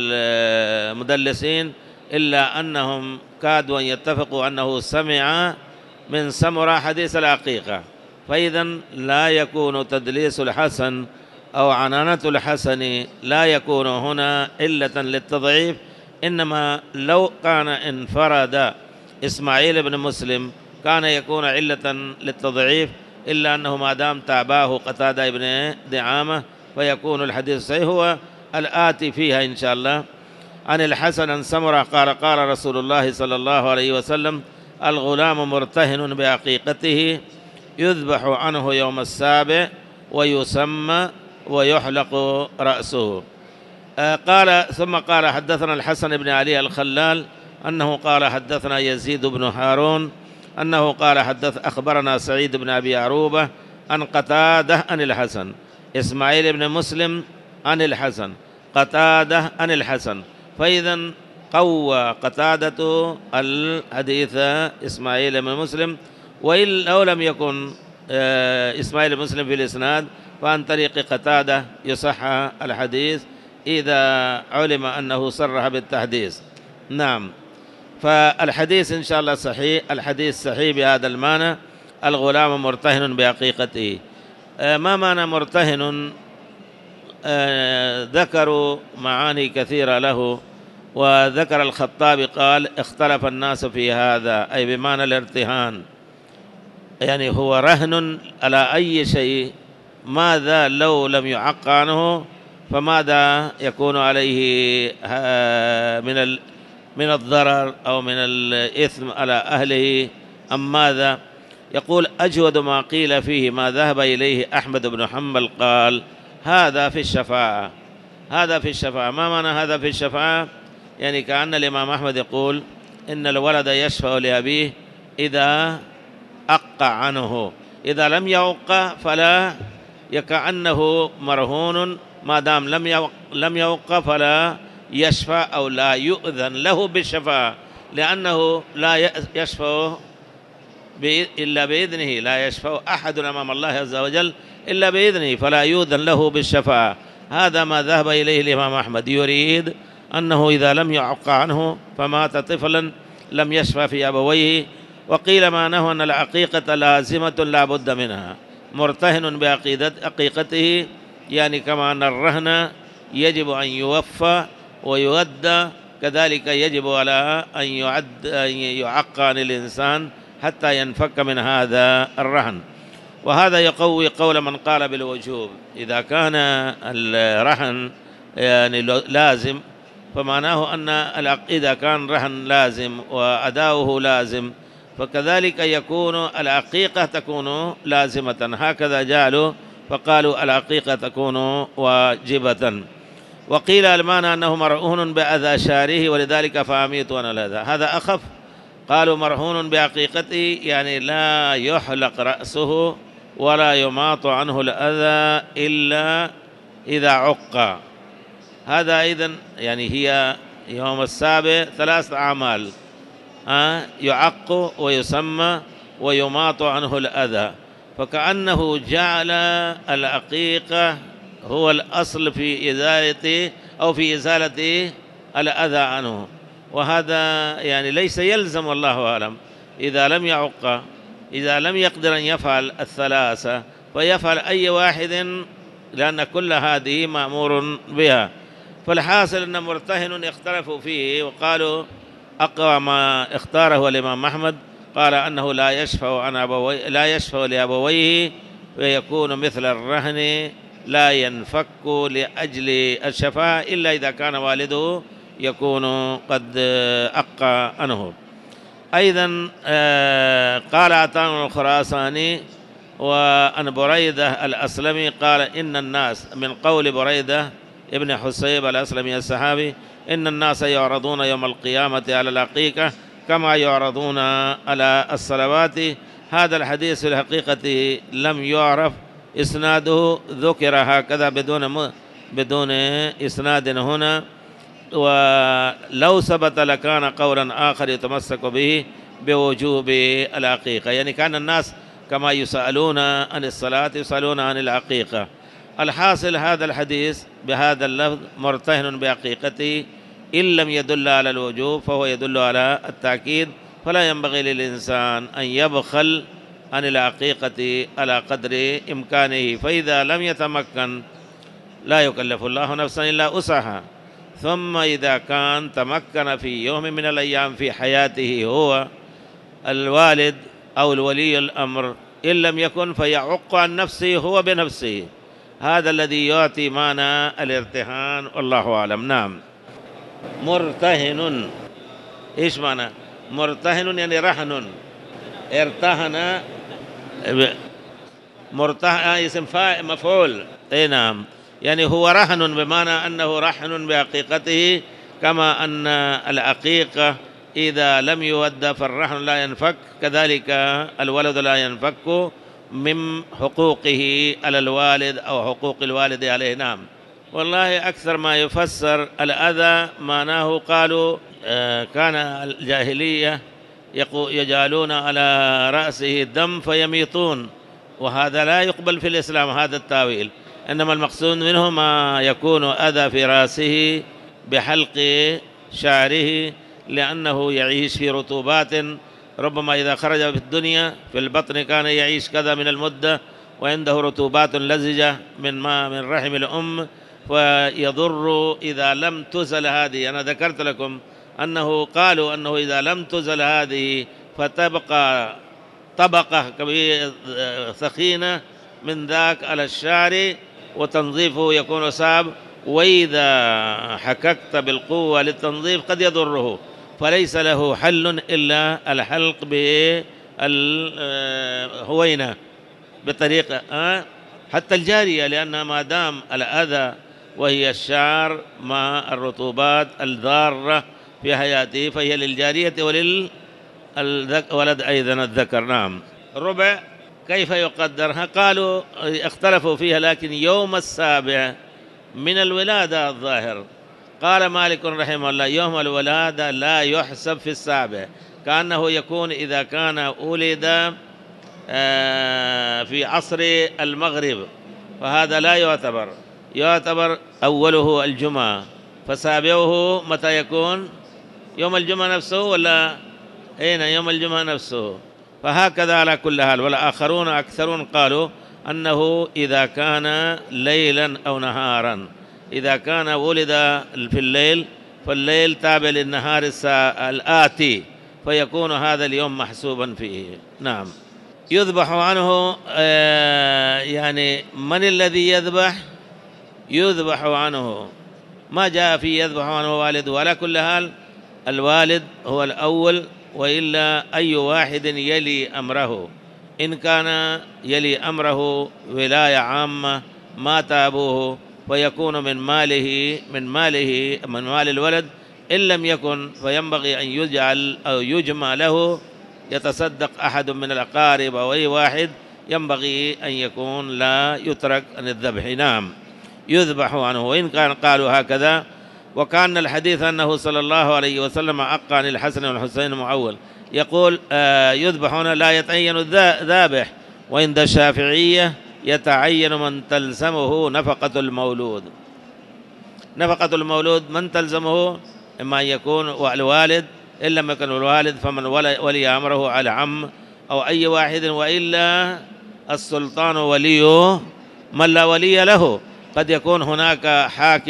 المدلسين، إلا أنهم كادوا أن يتفقوا أنه سمع من سمرة حديث العقيقة، فإذا لا يكون تدليس الحسن أو عنانة الحسن لا يكون هنا علة للتضعيف، إنما لو كان انفرد إسماعيل بن مسلم كان يكون علة للتضعيف، إلا أنه ما دام تاباه قتادة بن دعامة فيكون الحديث صحيح. هو الآتي فيها إن شاء الله. عن الحسن عن سمرة قال قال رسول الله صلى الله عليه وسلم: الغلام مرتهن بعقيقته يذبح عنه يوم السابع ويسمى ويحلق رأسه. قال ثم قال حدثنا الحسن بن علي الخلال أنه قال حدثنا يزيد بن هارون أنه قال أخبرنا سعيد بن أبي عروبة عن قتادة عن الحسن. إسماعيل بن مسلم عن الحسن، قتادة عن الحسن، فإذا قوى قتادة الحديث إسماعيل بن مسلم، لو لم يكن إسماعيل بن مسلم في الإسناد فعن طريق قتادة يصح الحديث إذا علم أنه صرح بالتحديث. نعم. فالحديث إن شاء الله صحيح، الحديث صحيح بهذا المعنى: الغلام مرتهن بعقيقته. ما معنى مرتهن؟ ذكروا معاني كثيرة له، وذكر الخطابي قال: اختلف الناس في هذا، أي بمعنى الارتهان، يعني هو رهن على أي شيء. ماذا لو لم يعق عنه؟ فماذا يكون عليه من الضرر أو من الإثم على أهله أم ماذا؟ يقول: أجود ما قيل فيه ما ذهب إليه أحمد بن حنبل، قال: هذا في الشفاعة. هذا في الشفاعة. ما معنى هذا في الشفاعة؟ يعني كأن الإمام أحمد يقول إن الولد يشفع لأبيه إذا أق عنه، إذا لم يوق فلا، كأنه مرهون، ما دام لم يوق فلا يشفع أو لا يؤذن له بالشفاعة، لأنه لا يشفع إلا بإذنه، لا يشفع أحد أمام الله عز وجل إلا بإذنه، فلا يؤذن له بالشفاعة. هذا ما ذهب إليه الإمام أحمد، يريد أنه إذا لم يعق عنه فمات طفلا لم يشفع في أبويه. وقيل معناه أن العقيقة لازمة لا بد منها، مرتهن بعقيقته، يعني كما أن الرهن يجب أن يوفى ويؤدى، كذلك يجب على أن يعق عن الإنسان حتى ينفك من هذا الرهن. وهذا يقوي قول من قال بالوجوب. إذا كان الرهن يعني لازم، فمعناه أن إذا كان رهن لازم وأداؤه لازم، فكذلك يكون العقيقة تكون لازمة. هكذا جعلوا، فقالوا العقيقة تكون واجبة. وقيل المعنى أنه مرهون بأذى شاره ولذلك فأميت أنا الأذى، هذا أخف. قالوا مرهون بعقيقته يعني لا يحلق رأسه ولا يماط عنه الأذى إلا إذا عق. هذا أيضا يعني هي يوم السابع 3 أعمال: يعق ويسمى ويماط عنه الأذى، فكأنه جعل العقيقة هو الأصل في إزالته أو في إزالة الأذى عنه. وهذا يعني ليس يلزم، والله أعلم، إذا لم يعق، إذا لم يقدر أن يفعل 3 فيفعل أي واحد، لأن كل هذه مأمور بها. فالحاصل أن مرتهن اختلفوا فيه، وقالوا أقوى ما اختاره الإمام أحمد قال أنه لا يشفع لأبويه، ويكون مثل الرهن لا ينفك لأجل الشفاعة إلا إذا كان والده يكون قد أقى عنه. أيضا قال عطاء الخراساني وأن بريدة الأسلمي قال إن الناس، من قول بريدة ابن حسيب الأسلمي الصحابي، إن الناس يعرضون يوم القيامة على العقيقة كما يعرضون على الصلوات. هذا الحديث في الحقيقة لم يعرف إسناده، ذكر هكذا بدون إسناد هنا، ولو ثبت لكان قولا آخر يتمسك به بوجوب العقيقة. يعني كان الناس كما يسألون عن الصلاة يسألون عن العقيقة. الحاصل هذا الحديث بهذا اللفظ مرتهن بعقيقته، إن لم يدل على الوجوب فهو يدل على التأكيد، فلا ينبغي للإنسان أن يبخل عن العقيقة على قدر إمكانه، فإذا لم يتمكن لا يكلف الله نفسا إلا وسعها. ثم إذا كان تمكن في يوم من الأيام في حياته هو الوالد أو الولي الأمر، إن لم يكن فيعق عن نفسه هو بنفسه، هذا الذي يعطي معنى الارتهان، والله أعلم. نعم. مرتهن، إيش معنى مرتهن؟ يعني رهن، ارتهن، مرتهن اسم مفعول. أي نعم، يعني هو رهن بمعنى أنه رهن بعقيقته، كما أن العقيقة إذا لم يودى فالرهن لا ينفك، كذلك الولد لا ينفك من حقوقه على الوالد أو حقوق الوالد عليه. نعم. والله أكثر ما يفسر الأذى معناه قالوا كان الجاهلية يجعلون على رأسه الدم فيميطون، وهذا لا يقبل في الإسلام هذا التاويل، إنما المقصود منه ما يكون أذى في رأسه بحلق شعره، لأنه يعيش في رطوبات، ربما إذا خرج في الدنيا في البطن كان يعيش كذا من المدة، وعنده رطوبات لزجة من رحم الأم، فيضر إذا لم تزل هذه. أنا ذكرت لكم أنه قالوا أنه إذا لم تزل هذه فتبقى طبقة ثخينة من ذاك على الشعر، وتنظيفه يكون صعب، وإذا حككت بالقوة للتنظيف قد يضره، فليس له حل إلا الحلق بالهوينة بطريقة حتى الجارية، لأنها ما دام الأذى وهي الشعر مع الرطوبات الضارة في حياته فهي للجارية وللولد أيضا الذكر. نعم. ربع كيف يقدرها؟ قالوا اختلفوا فيها، لكن يوم السابع من الولادة الظاهر. قال مالك رحمه الله يوم الولادة لا يحسب في السابع، كأنه يكون إذا كان ولد في عصر المغرب فهذا لا يعتبر أوله الجمعة، فسابعه متى يكون؟ يوم الجمعة نفسه، ولا هنا يوم الجمعة نفسه. فهكذا على كل حال. والآخرون أكثرون قالوا أنه إذا كان ليلا أو نهارا، إذا كان ولد في الليل فالليل تابع للنهار الآتي، فيكون هذا اليوم محسوبا فيه. نعم. يذبح عنه، يعني من الذي يذبح؟ يذبح عنه، ما جاء في يذبح عنه والده. وعلى كل حال الوالد هو الأول، وإلا أي واحد يلي أمره، إن كان يلي أمره ولاية عامة مات أبوه فيكون من مال الولد، إن لم يكن فينبغي أن يجعل أو يجمع له، يتصدق أحد من الأقارب أو أي واحد، ينبغي أن يكون لا يترك عن الذبح. نعم. يذبح عنه. وإن كان قالوا هكذا، وكان الحديث أنه صلى الله عليه وسلم عق عن الحسن والحسين معول، يقول يذبح هنا لا يتعين الذابح، وعند الشافعية يتعين من تلزمه نفقة المولود. نفقة المولود من تلزمه إما أن يكون الوالد، إن لم يكن الوالد فمن ولي أمره على عم أو أي واحد، وإلا السلطان وليه من لا ولي له. قد يكون هناك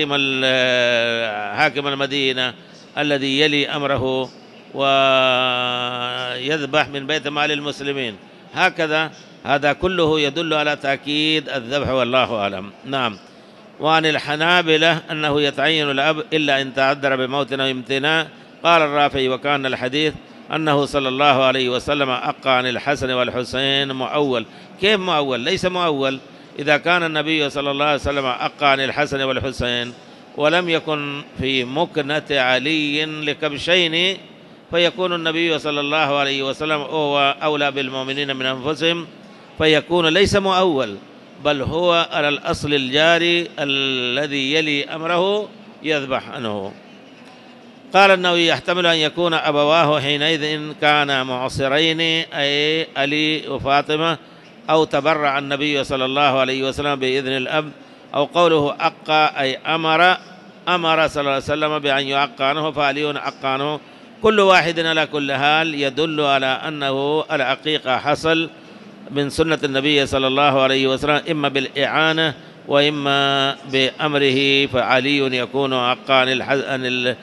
حاكم المدينة الذي يلي أمره ويذبح من بيت مال المسلمين، هكذا هذا كله يدل على تأكيد الذبح والله أعلم. نعم. وعن الحنابلة أنه يتعين الأب إلا إن تعذر بموت أو امتناع. قال الرافعي وكان الحديث أنه صلى الله عليه وسلم أقى عن الحسن والحسين مؤول. كيف مؤول؟ ليس مؤول. إذا كان النبي صلى الله عليه وسلم أقى عن الحسن والحسين ولم يكن في مكنة علي لكبشين فيكون النبي صلى الله عليه وسلم هو أولى بالمؤمنين من أنفسهم، فيكون ليس مؤول بل هو على الأصل الجاري الذي يلي أمره يذبح عنه. قال النووي يحتمل أن يكون أبواه حينئذ كانا معصرين أي علي وفاطمة، أو تبرع النبي صلى الله عليه وسلم بإذن الأب، أو قوله أقى أي أمر صلى الله عليه وسلم بأن يعقى عنه فعلي عقى عنه. كل واحد على كل حال يدل على أنه العقيقة حصل من سنة النبي صلى الله عليه وسلم إما بالإعانة وإما بأمره، فعلي يكون عقى عن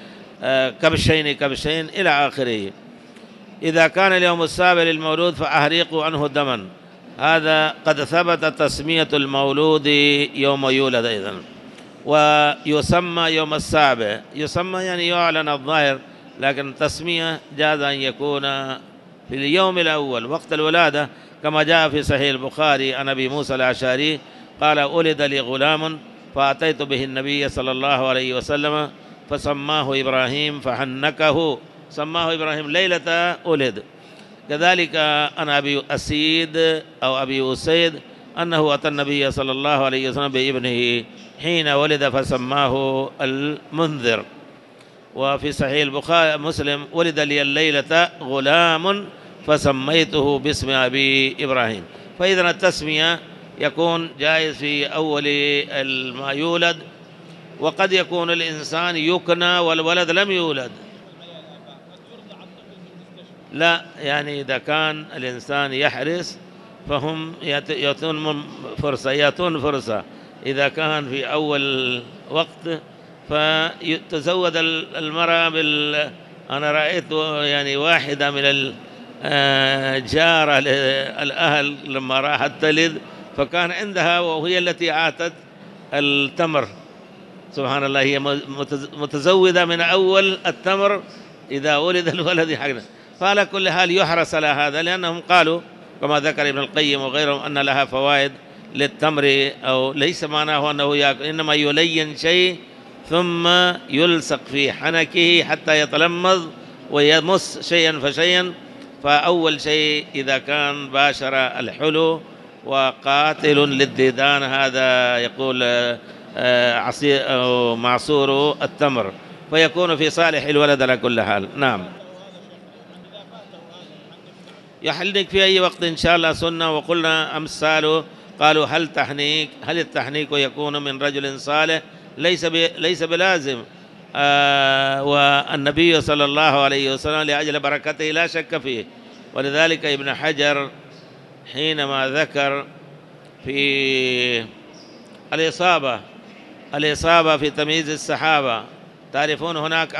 كبشين إلى آخره. إذا كان اليوم السابع للمولود فأهريقوا عنه دما. هذا قد ثبت تسمية المولود يوم يولد أيضا، ويسمى يوم السابع، يسمى يعني يعلن الظاهر، لكن تسمية جاز أن يكون في اليوم الأول وقت الولادة، كما جاء في صحيح البخاري عن أبي موسى الأشعري قال ولد لي غلام فأتيت به النبي صلى الله عليه وسلم فسماه إبراهيم فحنكه، سماه إبراهيم ليلة ولد. كذلك أنا أبي أسيد أو أبي أسيد أنه أتى النبي صلى الله عليه وسلم بابنه حين ولد فسماه المنذر. وفي صحيح البخاري مسلم ولد لي الليلة غلام فسميته باسم أبي إبراهيم. فإذا التسمية يكون جائز في أول ما يولد، وقد يكون الإنسان يكنى والولد لم يولد. لا، يعني إذا كان الإنسان يحرص فهم يأتون فرصة. إذا كان في أول وقت فتزود المرأة أنا رأيت يعني واحدة من الجارة الأهل لما راحت تلد فكان عندها وهي التي عاتت التمر، سبحان الله، هي متزودة من أول التمر إذا ولد الولد حقنا. فعلى كل حال يحرص على هذا، لأنهم قالوا كما ذكر ابن القيم وغيرهم أن لها فوائد للتمر، أو ليس معناه أنه يأكل، إنما يلين شيء ثم يلصق في حنكه حتى يتلمذ ويمس شيئا فشيئا. فأول شيء إذا كان باشر الحلو وقاتل للديدان، هذا يقول عصير أو معصور التمر، فيكون في صالح الولد على كل حال. نعم. يحلق في أي وقت إن شاء الله سنة. وقلنا أمثاله قالوا هل التحنيك يكون من رجل صالح؟ ليس بلازم. والنبي صلى الله عليه وسلم لأجل بركته لا شك فيه. ولذلك ابن حجر حينما ذكر في الإصابة في تمييز الصحابة، تعرفون هناك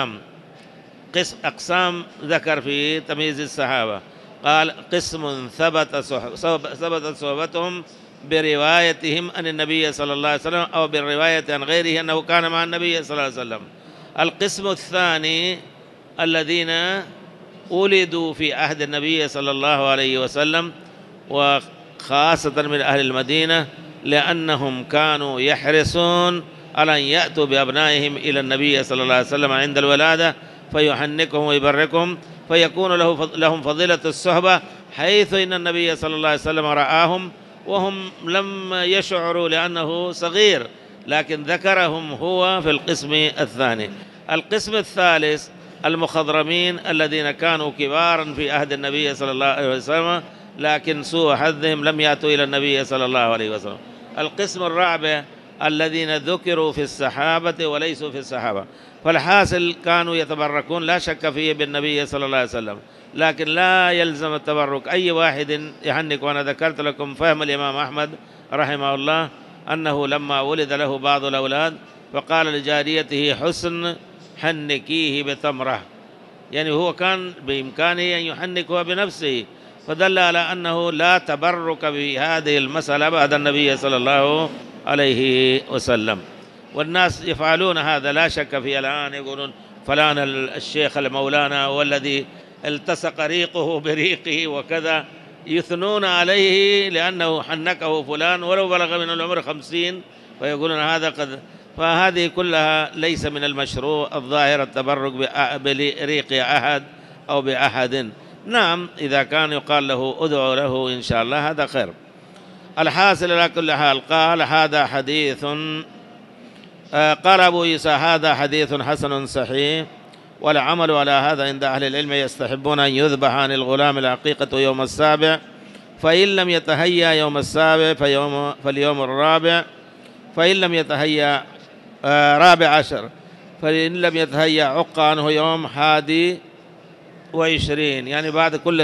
أقسام ذكر في تمييز الصحابة، قال قسم ثبتت صحبتهم بروايتهم عن النبي صلى الله عليه وسلم أو بالرواية عن غيره أنه كان مع النبي صلى الله عليه وسلم. القسم الثاني الذين ولدوا في عهد النبي صلى الله عليه وسلم، وخاصة من أهل المدينة، لأنهم كانوا يحرصون على أن يأتوا بأبنائهم إلى النبي صلى الله عليه وسلم عند الولادة فيحنكهم ويبركهم، فيكون لهم فضيلة الصحبة، حيث إن النبي صلى الله عليه وسلم رآهم وهم لم يشعروا لأنه صغير، لكن ذكرهم هو في القسم الثاني. القسم الثالث المخضرمين الذين كانوا كبارا في عهد النبي صلى الله عليه وسلم، لكن سوء حظهم لم يأتوا إلى النبي صلى الله عليه وسلم. القسم الرابع الذين ذكروا في الصحابة وليسوا في الصحابة. فالحاصل كانوا يتبركون لا شك فيه بالنبي صلى الله عليه وسلم، لكن لا يلزم التبرك أي واحد يحنك. وأنا ذكرت لكم فهم الإمام أحمد رحمه الله أنه لما ولد له بعض الأولاد فقال لجاريته حسن حنكيه بتمرة، يعني هو كان بإمكانه أن يحنك هو بنفسه، فدل على أنه لا تبرك بهذه المسألة بعد النبي صلى الله عليه وسلم. والناس يفعلون هذا لا شك فيه الآن، يقولون فلان الشيخ المولانا والذي التصق ريقه بريقه وكذا، يثنون عليه لأنه حنكه فلان ولو بلغ من العمر 50، فيقولون هذا قد، فهذه كلها ليس من المشروع الظاهر التبرك بريق أحد أو بأحد. نعم إذا كان يقال له ادعو له إن شاء الله هذا خير. الحاصل على كل حال قال هذا حديث، قال أبو عيسى هذا حديث حسن صحيح، والعمل على هذا عند أهل العلم، يستحبون أن يذبح عن الغلام العقيقة يوم السابع، فإن لم يتهيأ يوم السابع فاليوم الرابع، فإن لم يتهيأ رابع عشر، فإن لم يتهيأ عق عنه يوم 21، يعني بعد كل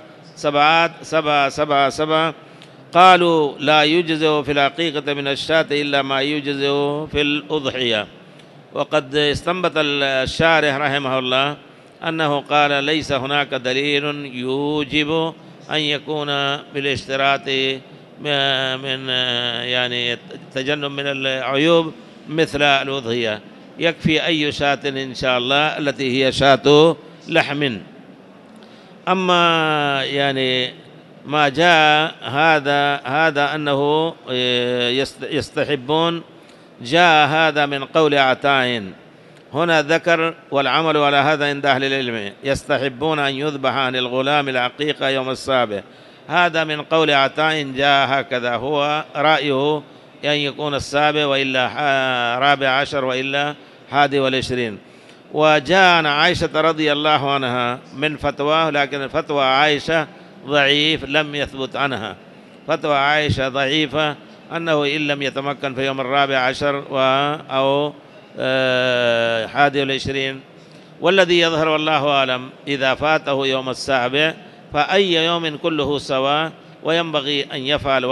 سبعة. قالوا لا يجزئ في العقيقة من الشاة إلا ما يجزئ في الأضحية. وقد استنبط الشارح رحمه الله أنه قال ليس هناك دليل يوجب أن يكون بالاشتراط من يعني تجنب من العيوب مثل الأضحية، يكفي أي شاة إن شاء الله التي هي شاة لحم. أما يعني ما جاء هذا أنه يستحبون، جاء هذا من قول عطاء، هنا ذكر والعمل على هذا عند أهل العلم، يستحبون أن يذبح عن الغلام العقيقة يوم السابع. هذا من قول عطاء جاء هكذا، هو رأيه أن يكون السابع وإلا رابع عشر وإلا 21. وجاء عن عائشة رضي الله عنها من فتواه، لكن فتوى عائشة ضعيف لم يثبت عنها، فتوى عائشة ضعيفة أنه إن لم يتمكن في يوم الرابع عشر أو 21. والذي يظهر والله أعلم إذا فاته يوم السابع فأي يوم كله سواء، وينبغي أن يفعل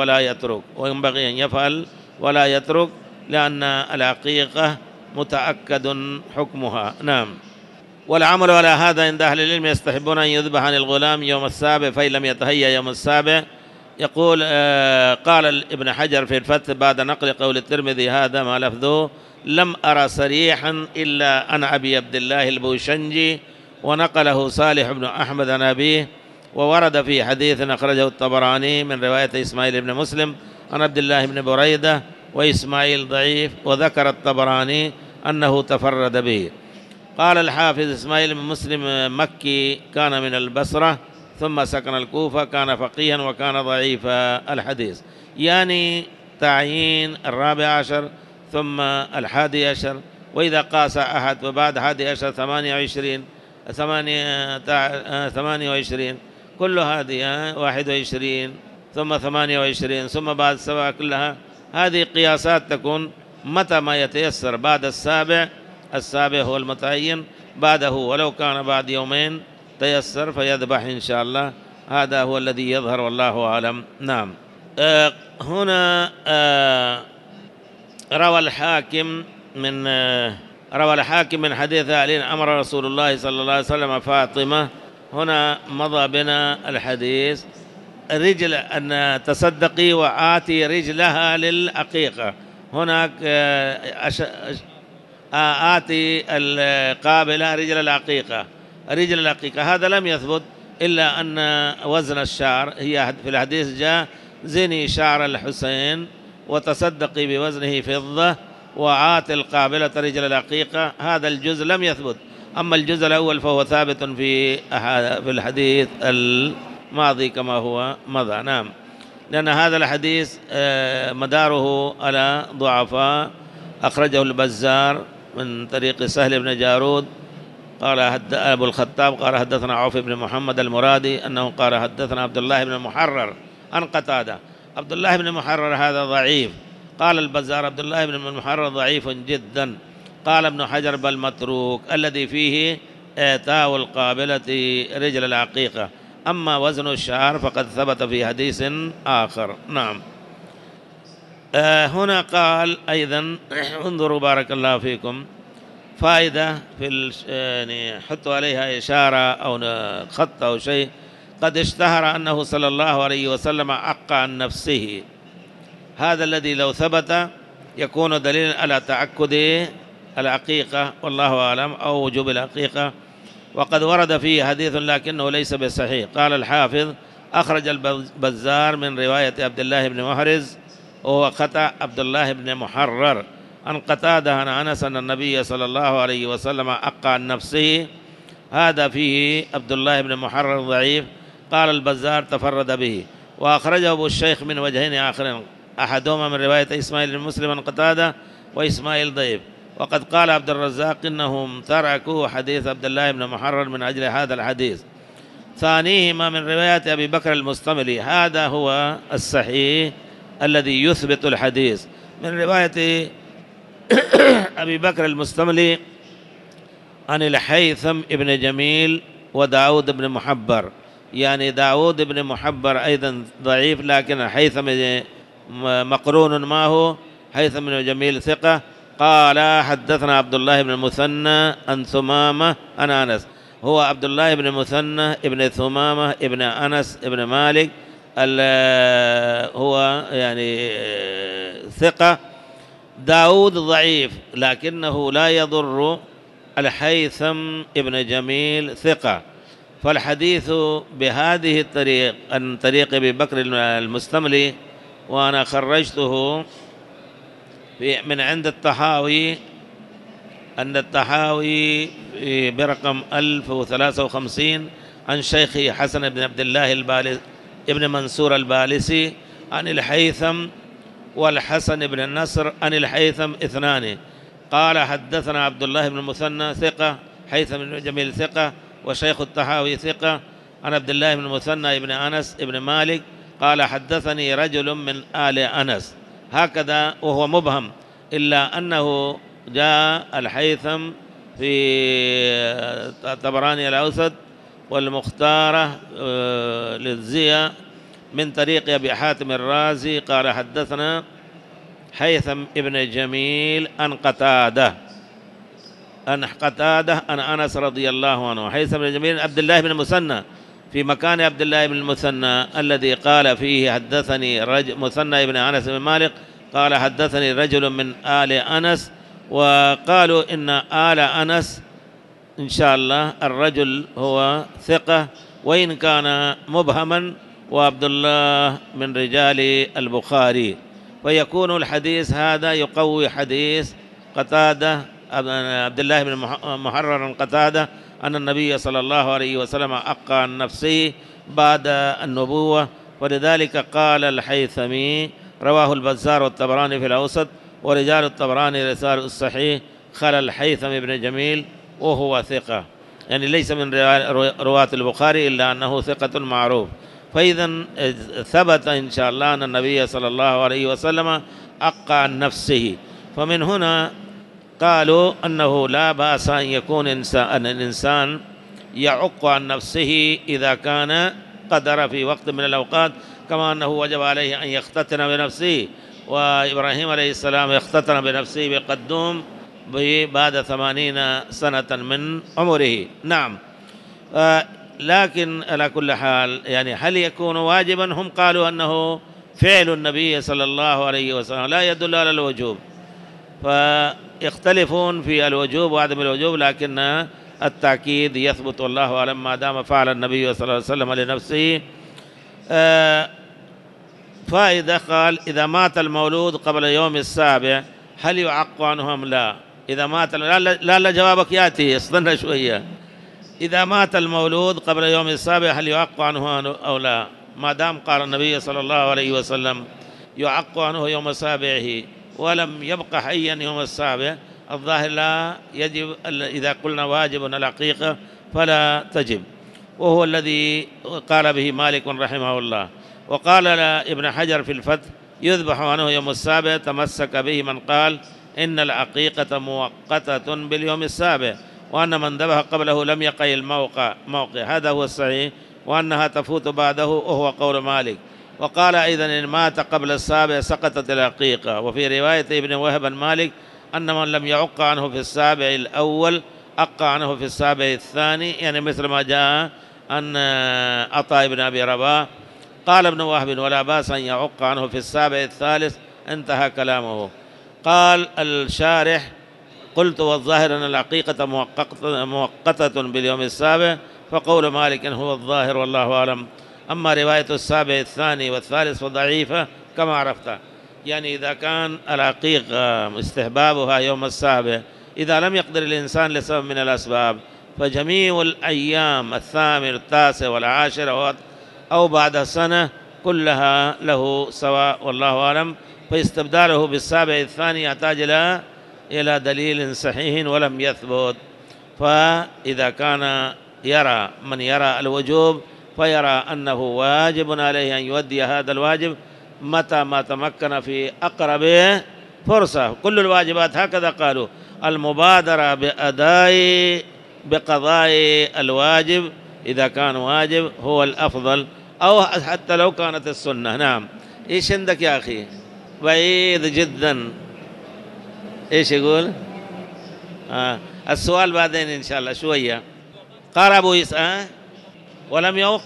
ولا يترك، لأن العقيقة متأكد حكمها. نعم. والعمل على هذا عند أهل العلم، يستحبون أن يذبح عن الغلام يوم السابع فإن لم يتهيأ يوم السابع. يقول قال ابن حجر في الفتح بعد نقل قول الترمذي هذا ما لفظه لم أرى صريحا إلا عن أبي عبد الله البوشنجي، ونقله صالح بن أحمد عن أبيه، وورد في حديث أخرجه الطبراني من رواية إسماعيل بن مسلم عن عبد الله بن بريدة، وإسماعيل ضعيف، وذكر الطبراني أنه تفرد به. قال الحافظ إسماعيل بن مسلم مكي، كان من البصرة ثم سكن الكوفة، كان فقيها وكان ضعيف الحديث، يعني تعيين الرابع عشر ثم 11، وإذا قاس أحد وبعد 11 28 كل هذه 21 ثم 28 ثم بعد 7 كلها هذه قياسات تكون متى ما يتيسر بعد السابع هو المتعين، بعده ولو كان بعد يومين تيسر فيذبح إن شاء الله. هذا هو الذي يظهر والله أعلم. نعم. هنا روى الحاكم من حديث علي أمر رسول الله صلى الله عليه وسلم فاطمة. هنا مضى بنا الحديث رجل أن تصدقي وآتي رجلها للعقيقة، هناك آتي القابلة رجل العقيقة، هذا لم يثبت إلا أن وزن الشعر، هي في الحديث جاء زني شعر الحسين وتصدقي بوزنه فضة وعاتي القابلة رجل العقيقة، هذا الجزء لم يثبت. أما الجزء الأول فهو ثابت في الحديث الماضي كما هو مضى. نعم. لأن هذا الحديث مداره على ضعفاء، أخرجه البزار من طريق سهل بن جارود قال أبو الخطاب قال حدثنا عوف بن محمد المرادي أنه قال حدثنا عبد الله بن محرر عن قتادة. عبد الله بن محرر هذا ضعيف، قال البزار عبد الله بن محرر ضعيف جدا. قال ابن حجر بل متروك، الذي فيه إعطاء القابلة رجل العقيقة، أما وزن الشعر فقد ثبت في حديث آخر. نعم. هنا قال أيضا انظروا بارك الله فيكم فائدة في يعني حطوا عليها إشارة أو خط أو شيء. قد اشتهر أنه صلى الله عليه وسلم عق عن نفسه. هذا الذي لو ثبت يكون دليلا على تأكد العقيقة والله أعلم، أو وجوب العقيقة. وقد ورد فيه حديث لكنه ليس بصحيح. قال الحافظ: أخرج البزار من رواية عبد الله بن محرز وهو خطأ عبد الله بن محرر عن قتادة عن أنس أن النبي صلى الله عليه وسلم عق عن نفسه. هذا فيه عبد الله بن محرر ضعيف. قال البزار: تفرد به. وأخرجه أبو الشيخ من وجهين آخرين، أحدهما من رواية إسماعيل بن مسلم عن قتادة، وإسماعيل ضعيف. وقد قال عبد الرزاق إنهم تركوا حديث عبد الله بن محرر من أجل هذا الحديث. ثانيهما من رواية أبي بكر المستملي، هذا هو الصحيح الذي يثبت الحديث. من رواية أبي بكر المستملي عن الحيثم ابن جميل وداود بن محبر، يعني داود بن محبر أيضا ضعيف، لكن الحيثم مقرون معه. حيثم بن جميل ثقة. قال: حدثنا عبد الله بن المثنى عن ثمامة عن أنس. هو عبد الله بن المثنى ابن ثمامة ابن أنس ابن مالك، هو يعني ثقة. داود ضعيف لكنه لا يضر. الحيثم ابن جميل ثقة. فالحديث بهذه الطريق عن طريق أبي بكر المستملي، وأنا خرجته من عند الطحاوي، عند الطحاوي برقم 1053 عن شيخه حسن بن عبد الله ابن منصور البالسي عن الحيثم والحسن بن النصر عن الحيثم اثنان. قال: حدثنا عبد الله بن المثنى ثقة، حيثم بن جميل ثقة، وشيخ الطحاوي ثقة، عن عبد الله بن المثنى ابن أنس ابن مالك قال: حدثني رجل من آل أنس. هكذا وهو مبهم، إلا أنه جاء الحيثم في الطبراني الأوسط والمختارة للزيا من طريق أبي حاتم الرازي قال: حدثنا حيثم ابن جميل عن قتادة عن أنس رضي الله عنه. حيثم بن جميل عبد الله بن المثنى في مكان عبد الله بن المثنى الذي قال فيه: حدثني مثنى بن أنس بن مالك قال: حدثني رجل من آل أنس. وقالوا إن آل أنس إن شاء الله الرجل هو ثقة وإن كان مبهما، وعبد الله من رجال البخاري، فيكون الحديث هذا يقوي حديث قتادة عبد الله بن محرر قتادة أن النبي صلى الله عليه وسلم عق عن نفسه بعد النبوة. ولذلك قال الحيثمي: رواه البزار والطبراني في الأوسط، ورجال الطبراني رسال الصحيح خلى الحيثم بن جميل وهو ثقة، يعني ليس من رواة البخاري إلا أنه ثقة معروف. فإذا ثبت إن شاء الله أن النبي صلى الله عليه وسلم عق عن نفسه. فمن هنا قالوا أنه لا بأس أن يكون الإنسان يعق عن نفسه إذا كان قدر في وقت من الأوقات، كما أنه وجب عليه أن يختتن بنفسه، وإبراهيم عليه السلام يختتن بنفسه بالقدوم بعد 80 سنة من عمره. نعم. لكن على كل حال يعني هل يكون واجبا؟ هم قالوا أنه فعل النبي صلى الله عليه وسلم لا يدل على الوجوب، فيختلفون في الوجوب وعدم الوجوب، لكن التأكيد يثبت والله أعلم ما دام فعل النبي صلى الله عليه وسلم لنفسه. فإذا قال: إذا مات المولود قبل يوم السابع هل يعق عنه أم لا؟ إذا مات لا جوابك يأتي، استنى شوية. إذا مات المولود قبل يوم السابع هل يعق عنه أو لا؟ ما دام قال النبي صلى الله عليه وسلم يعق عنه يوم سابعه ولم يبقى حيا يوم السابع، الظاهر لا يجب. إذا قلنا واجب العقيقة فلا تجب، وهو الذي قال به مالك رحمه الله. وقال ابن حجر في الفتح: يذبح عنه يوم السابع، تمسك به من قال إن العقيقة مؤقتة باليوم السابع، وأن من ذبح قبله لم يقع الموقع. هذا هو الصحيح، وأنها تفوت بعده، وهو قول مالك. وقال أيضا: إن مات قبل السابع سقطت العقيقة. وفي رواية ابن وهب مالك أن من لم يعق عنه في السابع الأول عق عنه في السابع الثاني، يعني مثل ما جاء عن عطاء بن أبي رباح قال ابن وهب ولا بأس أن يعق عنه في السابع الثالث، انتهى كلامه. قال الشارح: قلت والظاهر أن العقيقة مؤقتة باليوم السابع، فقول مالك هو الظاهر والله أعلم. أما رواية السابع الثاني والثالث فضعيفة كما عرفت، يعني إذا كان العقيقة استحبابها يوم السابع، إذا لم يقدر الإنسان لسبب من الأسباب فجميع الأيام الثامن التاسع والعاشر أو بعد سنة كلها له سواء والله أعلم. فاستبداله بالسابع الثاني يحتاج إلى دليل صحيح ولم يثبت. فإذا كان يرى من يرى الوجوب فيرى أنه واجب عليه أن يؤدي هذا الواجب متى ما تمكن في أقرب فرصة. كل الواجبات هكذا قالوا: المبادرة بقضاء الواجب إذا كان واجب هو الأفضل، أو حتى لو كانت السنة. نعم. إيش عندك يا أخي؟ بعيد جدا. إيش يقول؟ السؤال بعدين إن شاء الله شوية. قال أبو إسحاق: ولم يوق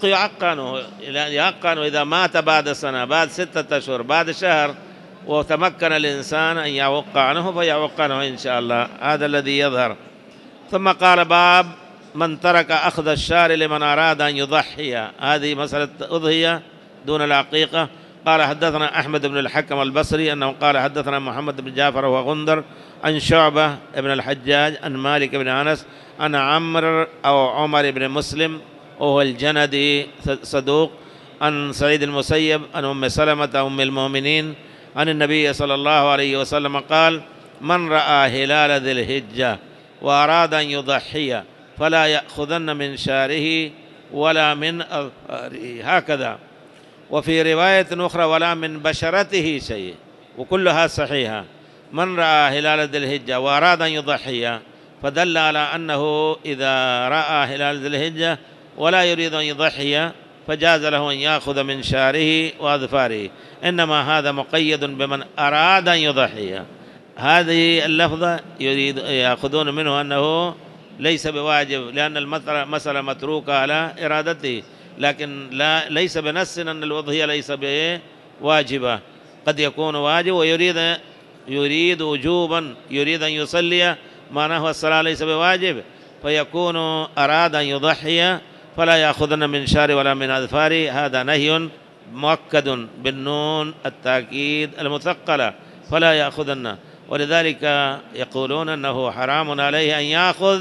يعقن إذا مات بعد سنة، بعد 6 أشهر، بعد شهر، وتمكن الإنسان أن يعق عنه فيعق عنه إن شاء الله. هذا الذي يظهر. ثم قال: باب من ترك أخذ الشار لمن أراد أن يضحي. هذه مسألة أضحية دون العقيقة. قال: حدثنا أحمد بن الحكم البصري أنه قال: حدثنا محمد بن جعفر وغندر عن شعبة بن الحجاج عن مالك بن أنس عن عمرو أو عمر بن مسلم وهو الجندي صدوق عن سعيد المسيب عن أم سلمة أم المؤمنين عن النبي صلى الله عليه وسلم قال: من رأى هلال ذي الحجة وأراد أن يضحي فلا يأخذن من شاره ولا من أظفاره. هكذا. وفي رواية أخرى: ولا من بشرته شيء، وكلها صحيحة. من رأى هلال ذي الحجة وأراد أن يضحي، فدل على أنه إذا رأى هلال ذي الحجة ولا يريد أن يضحي فجاز له أن يأخذ من شعره وأظفاره، إنما هذا مقيد بمن أراد أن يضحي. هذه اللفظة يأخذون منه أنه ليس بواجب، لأن المسألة متروكة على إرادته، لكن ليس بنص أن الأضحية ليس بواجبة. قد يكون واجب ويريد وجوبا، يريد أن يصلي، معناه الصلاة ليس بواجب، فيكون أراد أن يضحي فلا يأخذن من شعر ولا من أظفار. هذا نهي مؤكد بالنون التأكيد المثقلة، فلا يأخذن. ولذلك يقولون أنه حرام عليه أن يأخذ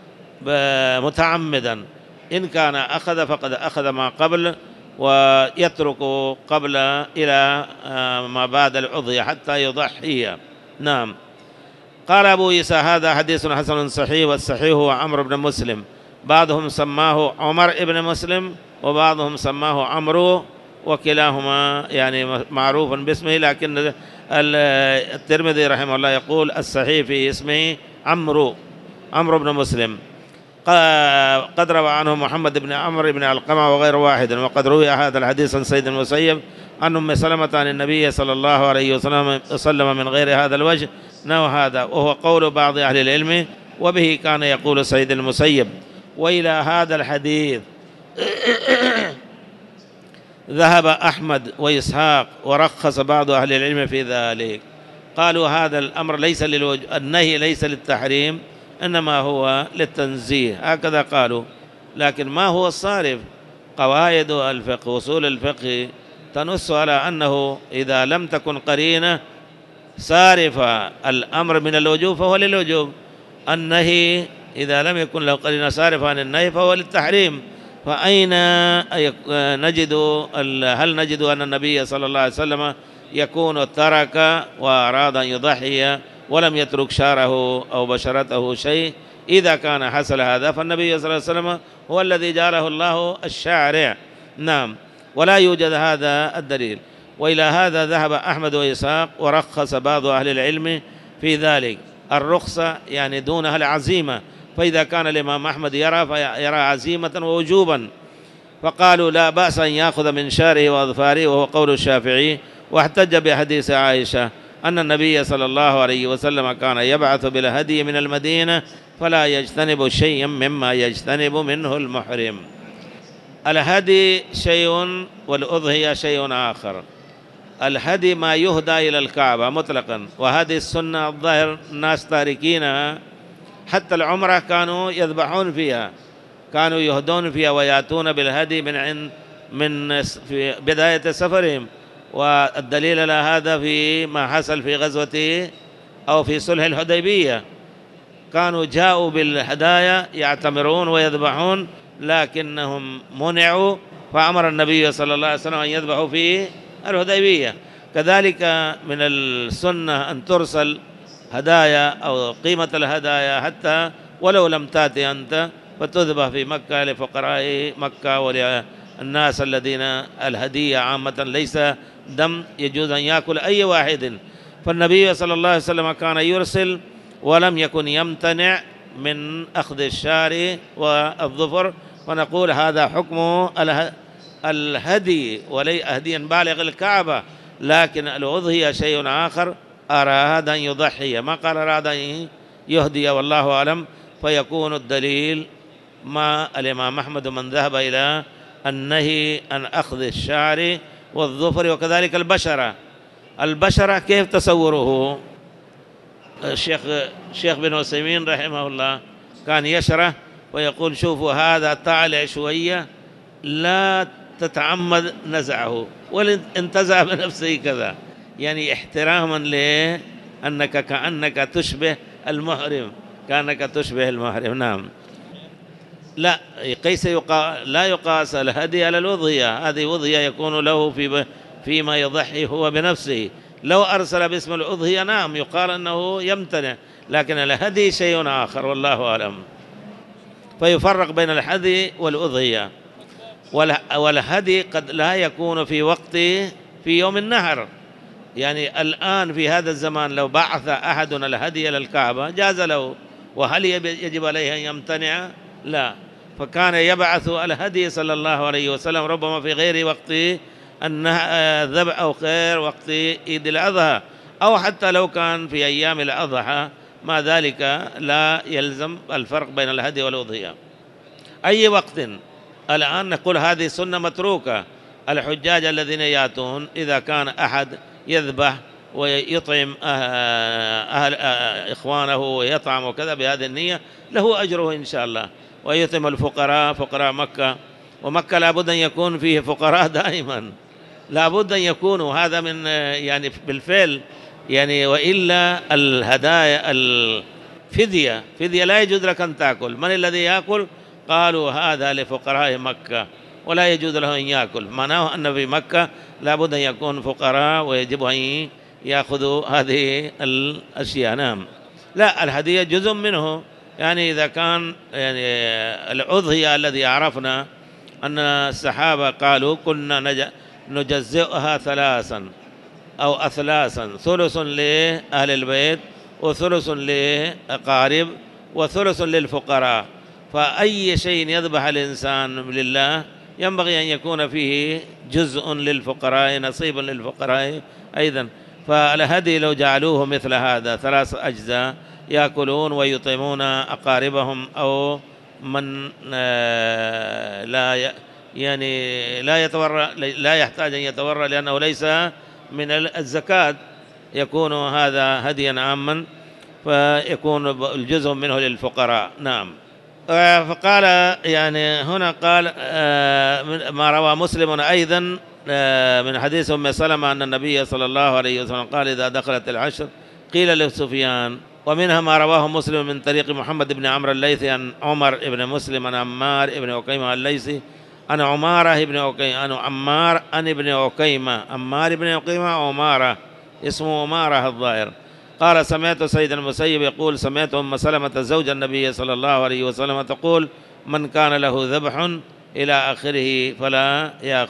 متعمدا. إن كان أخذ فقد أخذ ما قبل، ويترك قبل إلى ما بعد الأضحية حتى يضحي. نعم. قال أبو عيسى: هذا حديث حسن صحيح، والصحيح هو عمرو بن مسلم. بعضهم سماه عمر ابن مسلم وبعضهم سماه عمرو، وكلاهما يعني معروف باسمه، لكن الترمذي رحمه الله يقول الصحيح في اسمه عمرو بن مسلم. قد روى عنه محمد بن عمرو بن علقمة وغير واحد. وقد روي هذا الحديث عن سيد المسيب عن أم سلمة عن النبي صلى الله عليه وسلم من غير هذا الوجه نحو هذا، وهو قول بعض أهل العلم، وبه كان يقول سيد المسيب. وإلى هذا الحديث ذهب أحمد وإسحاق، ورخص بعض أهل العلم في ذلك. قالوا هذا الأمر ليس النهي ليس للتحريم، إنما هو للتنزيه، هكذا قالوا. لكن ما هو الصارف؟ قواعد الفقه وأصول الفقه تنص على أنه إذا لم تكن قرينة صارف الأمر من الوجوب فهو للوجوب. النهي إذا لم يكن له قرينة صارف عن النهي فهو للتحريم. فأين هل نجد أن النبي صلى الله عليه وسلم يكون ترك وأراد أن يضحي ولم يترك شعره أو بشرته شيء؟ إذا كان حصل هذا فالنبي صلى الله عليه وسلم هو الذي جعله الله الشارع. نعم. ولا يوجد هذا الدليل. وإلى هذا ذهب أحمد وإسحاق، ورخص بعض أهل العلم في ذلك. الرخصة يعني دونها العزيمة، فإذا كان الإمام أحمد يرى عزيمة ووجوبا فقالوا لا بأس أن يأخذ من شاره وأظفاره، وهو قول الشافعي. واحتج بحديث عائشة أن النبي صلى الله عليه وسلم كان يبعث بالهدي من المدينة فلا يجتنب شيئا مما يجتنب منه المحرم. الهدي شيء والأضحية شيء آخر. الهدي ما يهدى إلى الكعبة مطلقا، وهذه السنة الظاهر الناس تاركينها. حتى العمرة كانوا يذبحون فيها، كانوا يهدون فيها ويأتون بالهدي من في بداية سفرهم. والدليل على هذا في ما حصل في غزوة أو في صلح الحديبية، كانوا جاءوا بالهدايا يعتمرون ويذبحون، لكنهم منعوا، فأمر النبي صلى الله عليه وسلم أن يذبحوا في الحديبية. كذلك من السنة أن ترسل هدايا أو قيمة الهدايا حتى ولو لم تأتي أنت، فتذبح في مكة لفقراء مكة وللناس الذين الهدية عامة ليس دم يجوز أن يأكل أي واحد. فالنبي صلى الله عليه وسلم كان يرسل ولم يكن يمتنع من أخذ الشعر والظفر، ونقول هذا حكم الهدي ولي هديا بالغ الكعبة. لكن الأضحية شيء آخر، أراد أن يضحي ما قال أراد أن يهدي، والله أعلم. فيكون الدليل ما الإمام أحمد من ذهب إلى النهي عن أخذ الشعر والظفر. وكذلك البشرة كيف تصوره؟ الشيخ بن عثيمين رحمه الله كان يشرح ويقول شوفوا هذا طالع شوية، لا تتعمد نزعه، ولا انتزع بنفسه كذا، يعني احتراما لأنك كأنك تشبه المحرم، كأنك تشبه المحرم. نعم. لا لا يقاس الهدي على الأضحية، هذه أضحية يكون له فيما يضحي هو بنفسه. لو أرسل باسم الأضحية نعم يقال أنه يمتنع، لكن الهدي شيء آخر والله أعلم. فيفرق بين الهدي والأضحية. والهدي قد لا يكون في يوم النحر، يعني الآن في هذا الزمان لو بعث أحدنا الهدي إلى الكعبة جاز له، وهل يجب عليه أن يمتنع؟ لا. فكان يبعث الهدي صلى الله عليه وسلم ربما في غير وقت الذبح أو غير وقت عيد الأضحى، أو حتى لو كان في أيام الأضحى، ما ذلك لا يلزم الفرق بين الهدي والأضحية أي وقت. الآن نقول هذه سنة متروكة. الحجاج الذين يأتون إذا كان أحد يذبح ويطعم إخوانه ويطعم وكذا بهذه النية له أجره إن شاء الله، ويطعم فقراء مكة. ومكة لابد أن يكون فيه فقراء دائما، لابد أن يكونوا، هذا من يعني بالفعل يعني، وإلا الهدايا فدية لا يجوز لك أن تأكل. من الذي يأكل؟ قالوا هذا لفقراء مكة ولا يجوز له أن يأكل، معناه أن في مكة لابد أن يكون فقراء ويجب أن يأخذوا هذه الأشياء. نعم. لا، الهدية جزء منه، يعني إذا كان يعني الأضحية الذي عرفنا أن الصحابة قالوا كنا نجزئها ثلاثا أو أثلاثا، ثلث لأهل البيت وثلث لأقارب وثلث للفقراء. فأي شيء يذبح الإنسان لله ينبغي أن يكون فيه جزء للفقراء، نصيب للفقراء أيضا. فالهدي لو جعلوه مثل هذا 3 أجزاء يأكلون ويطعمون أقاربهم أو من لا يحتاج أن يتورع لأنه ليس من الزكاة، يكون هذا هديا عاما، فيكون الجزء منه للفقراء. نعم. فقال يعني هنا قال ما روى مسلم أيضا من حديث أم سلمة أن النبي صلى الله عليه وسلم قال إذا دخلت العشر قيل لسفيان. ومنها ما رواه مسلم من طريق محمد بن عمرو الليثي عن عمر بن مسلم عن عمار بن عكيمة الليثي عن عمارة بن عكيمة عن عمار عن ابن عكيمة، عمار بن عكيمة عمارة اسمه عمارة الظاهر، قال سمعت سيد المسيب يقول سمعت أم سلمة زوج النبي صلى الله عليه وسلم تقول من كان له ذبح إلى آخره فلا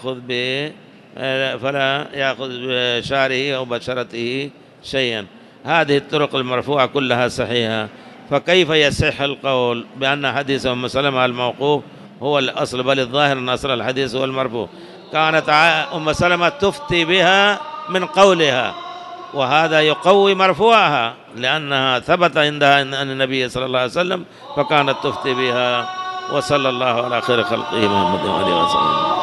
يأخذ بشعره أو بشرته شيئا. هذه الطرق المرفوعة كلها صحيحة، فكيف يصح القول بأن حديث أم سلمة الموقوف هو الأصل؟ بل الظاهر أن أصل الحديث هو المرفوع. كانت أم سلمة تفتي بها من قولها، وهذا يقوي مرفوعها لأنها ثبت عندها أن النبي صلى الله عليه وسلم، فكانت تفتي بها. وصلى الله على خير خلقه محمد وآله وسلم.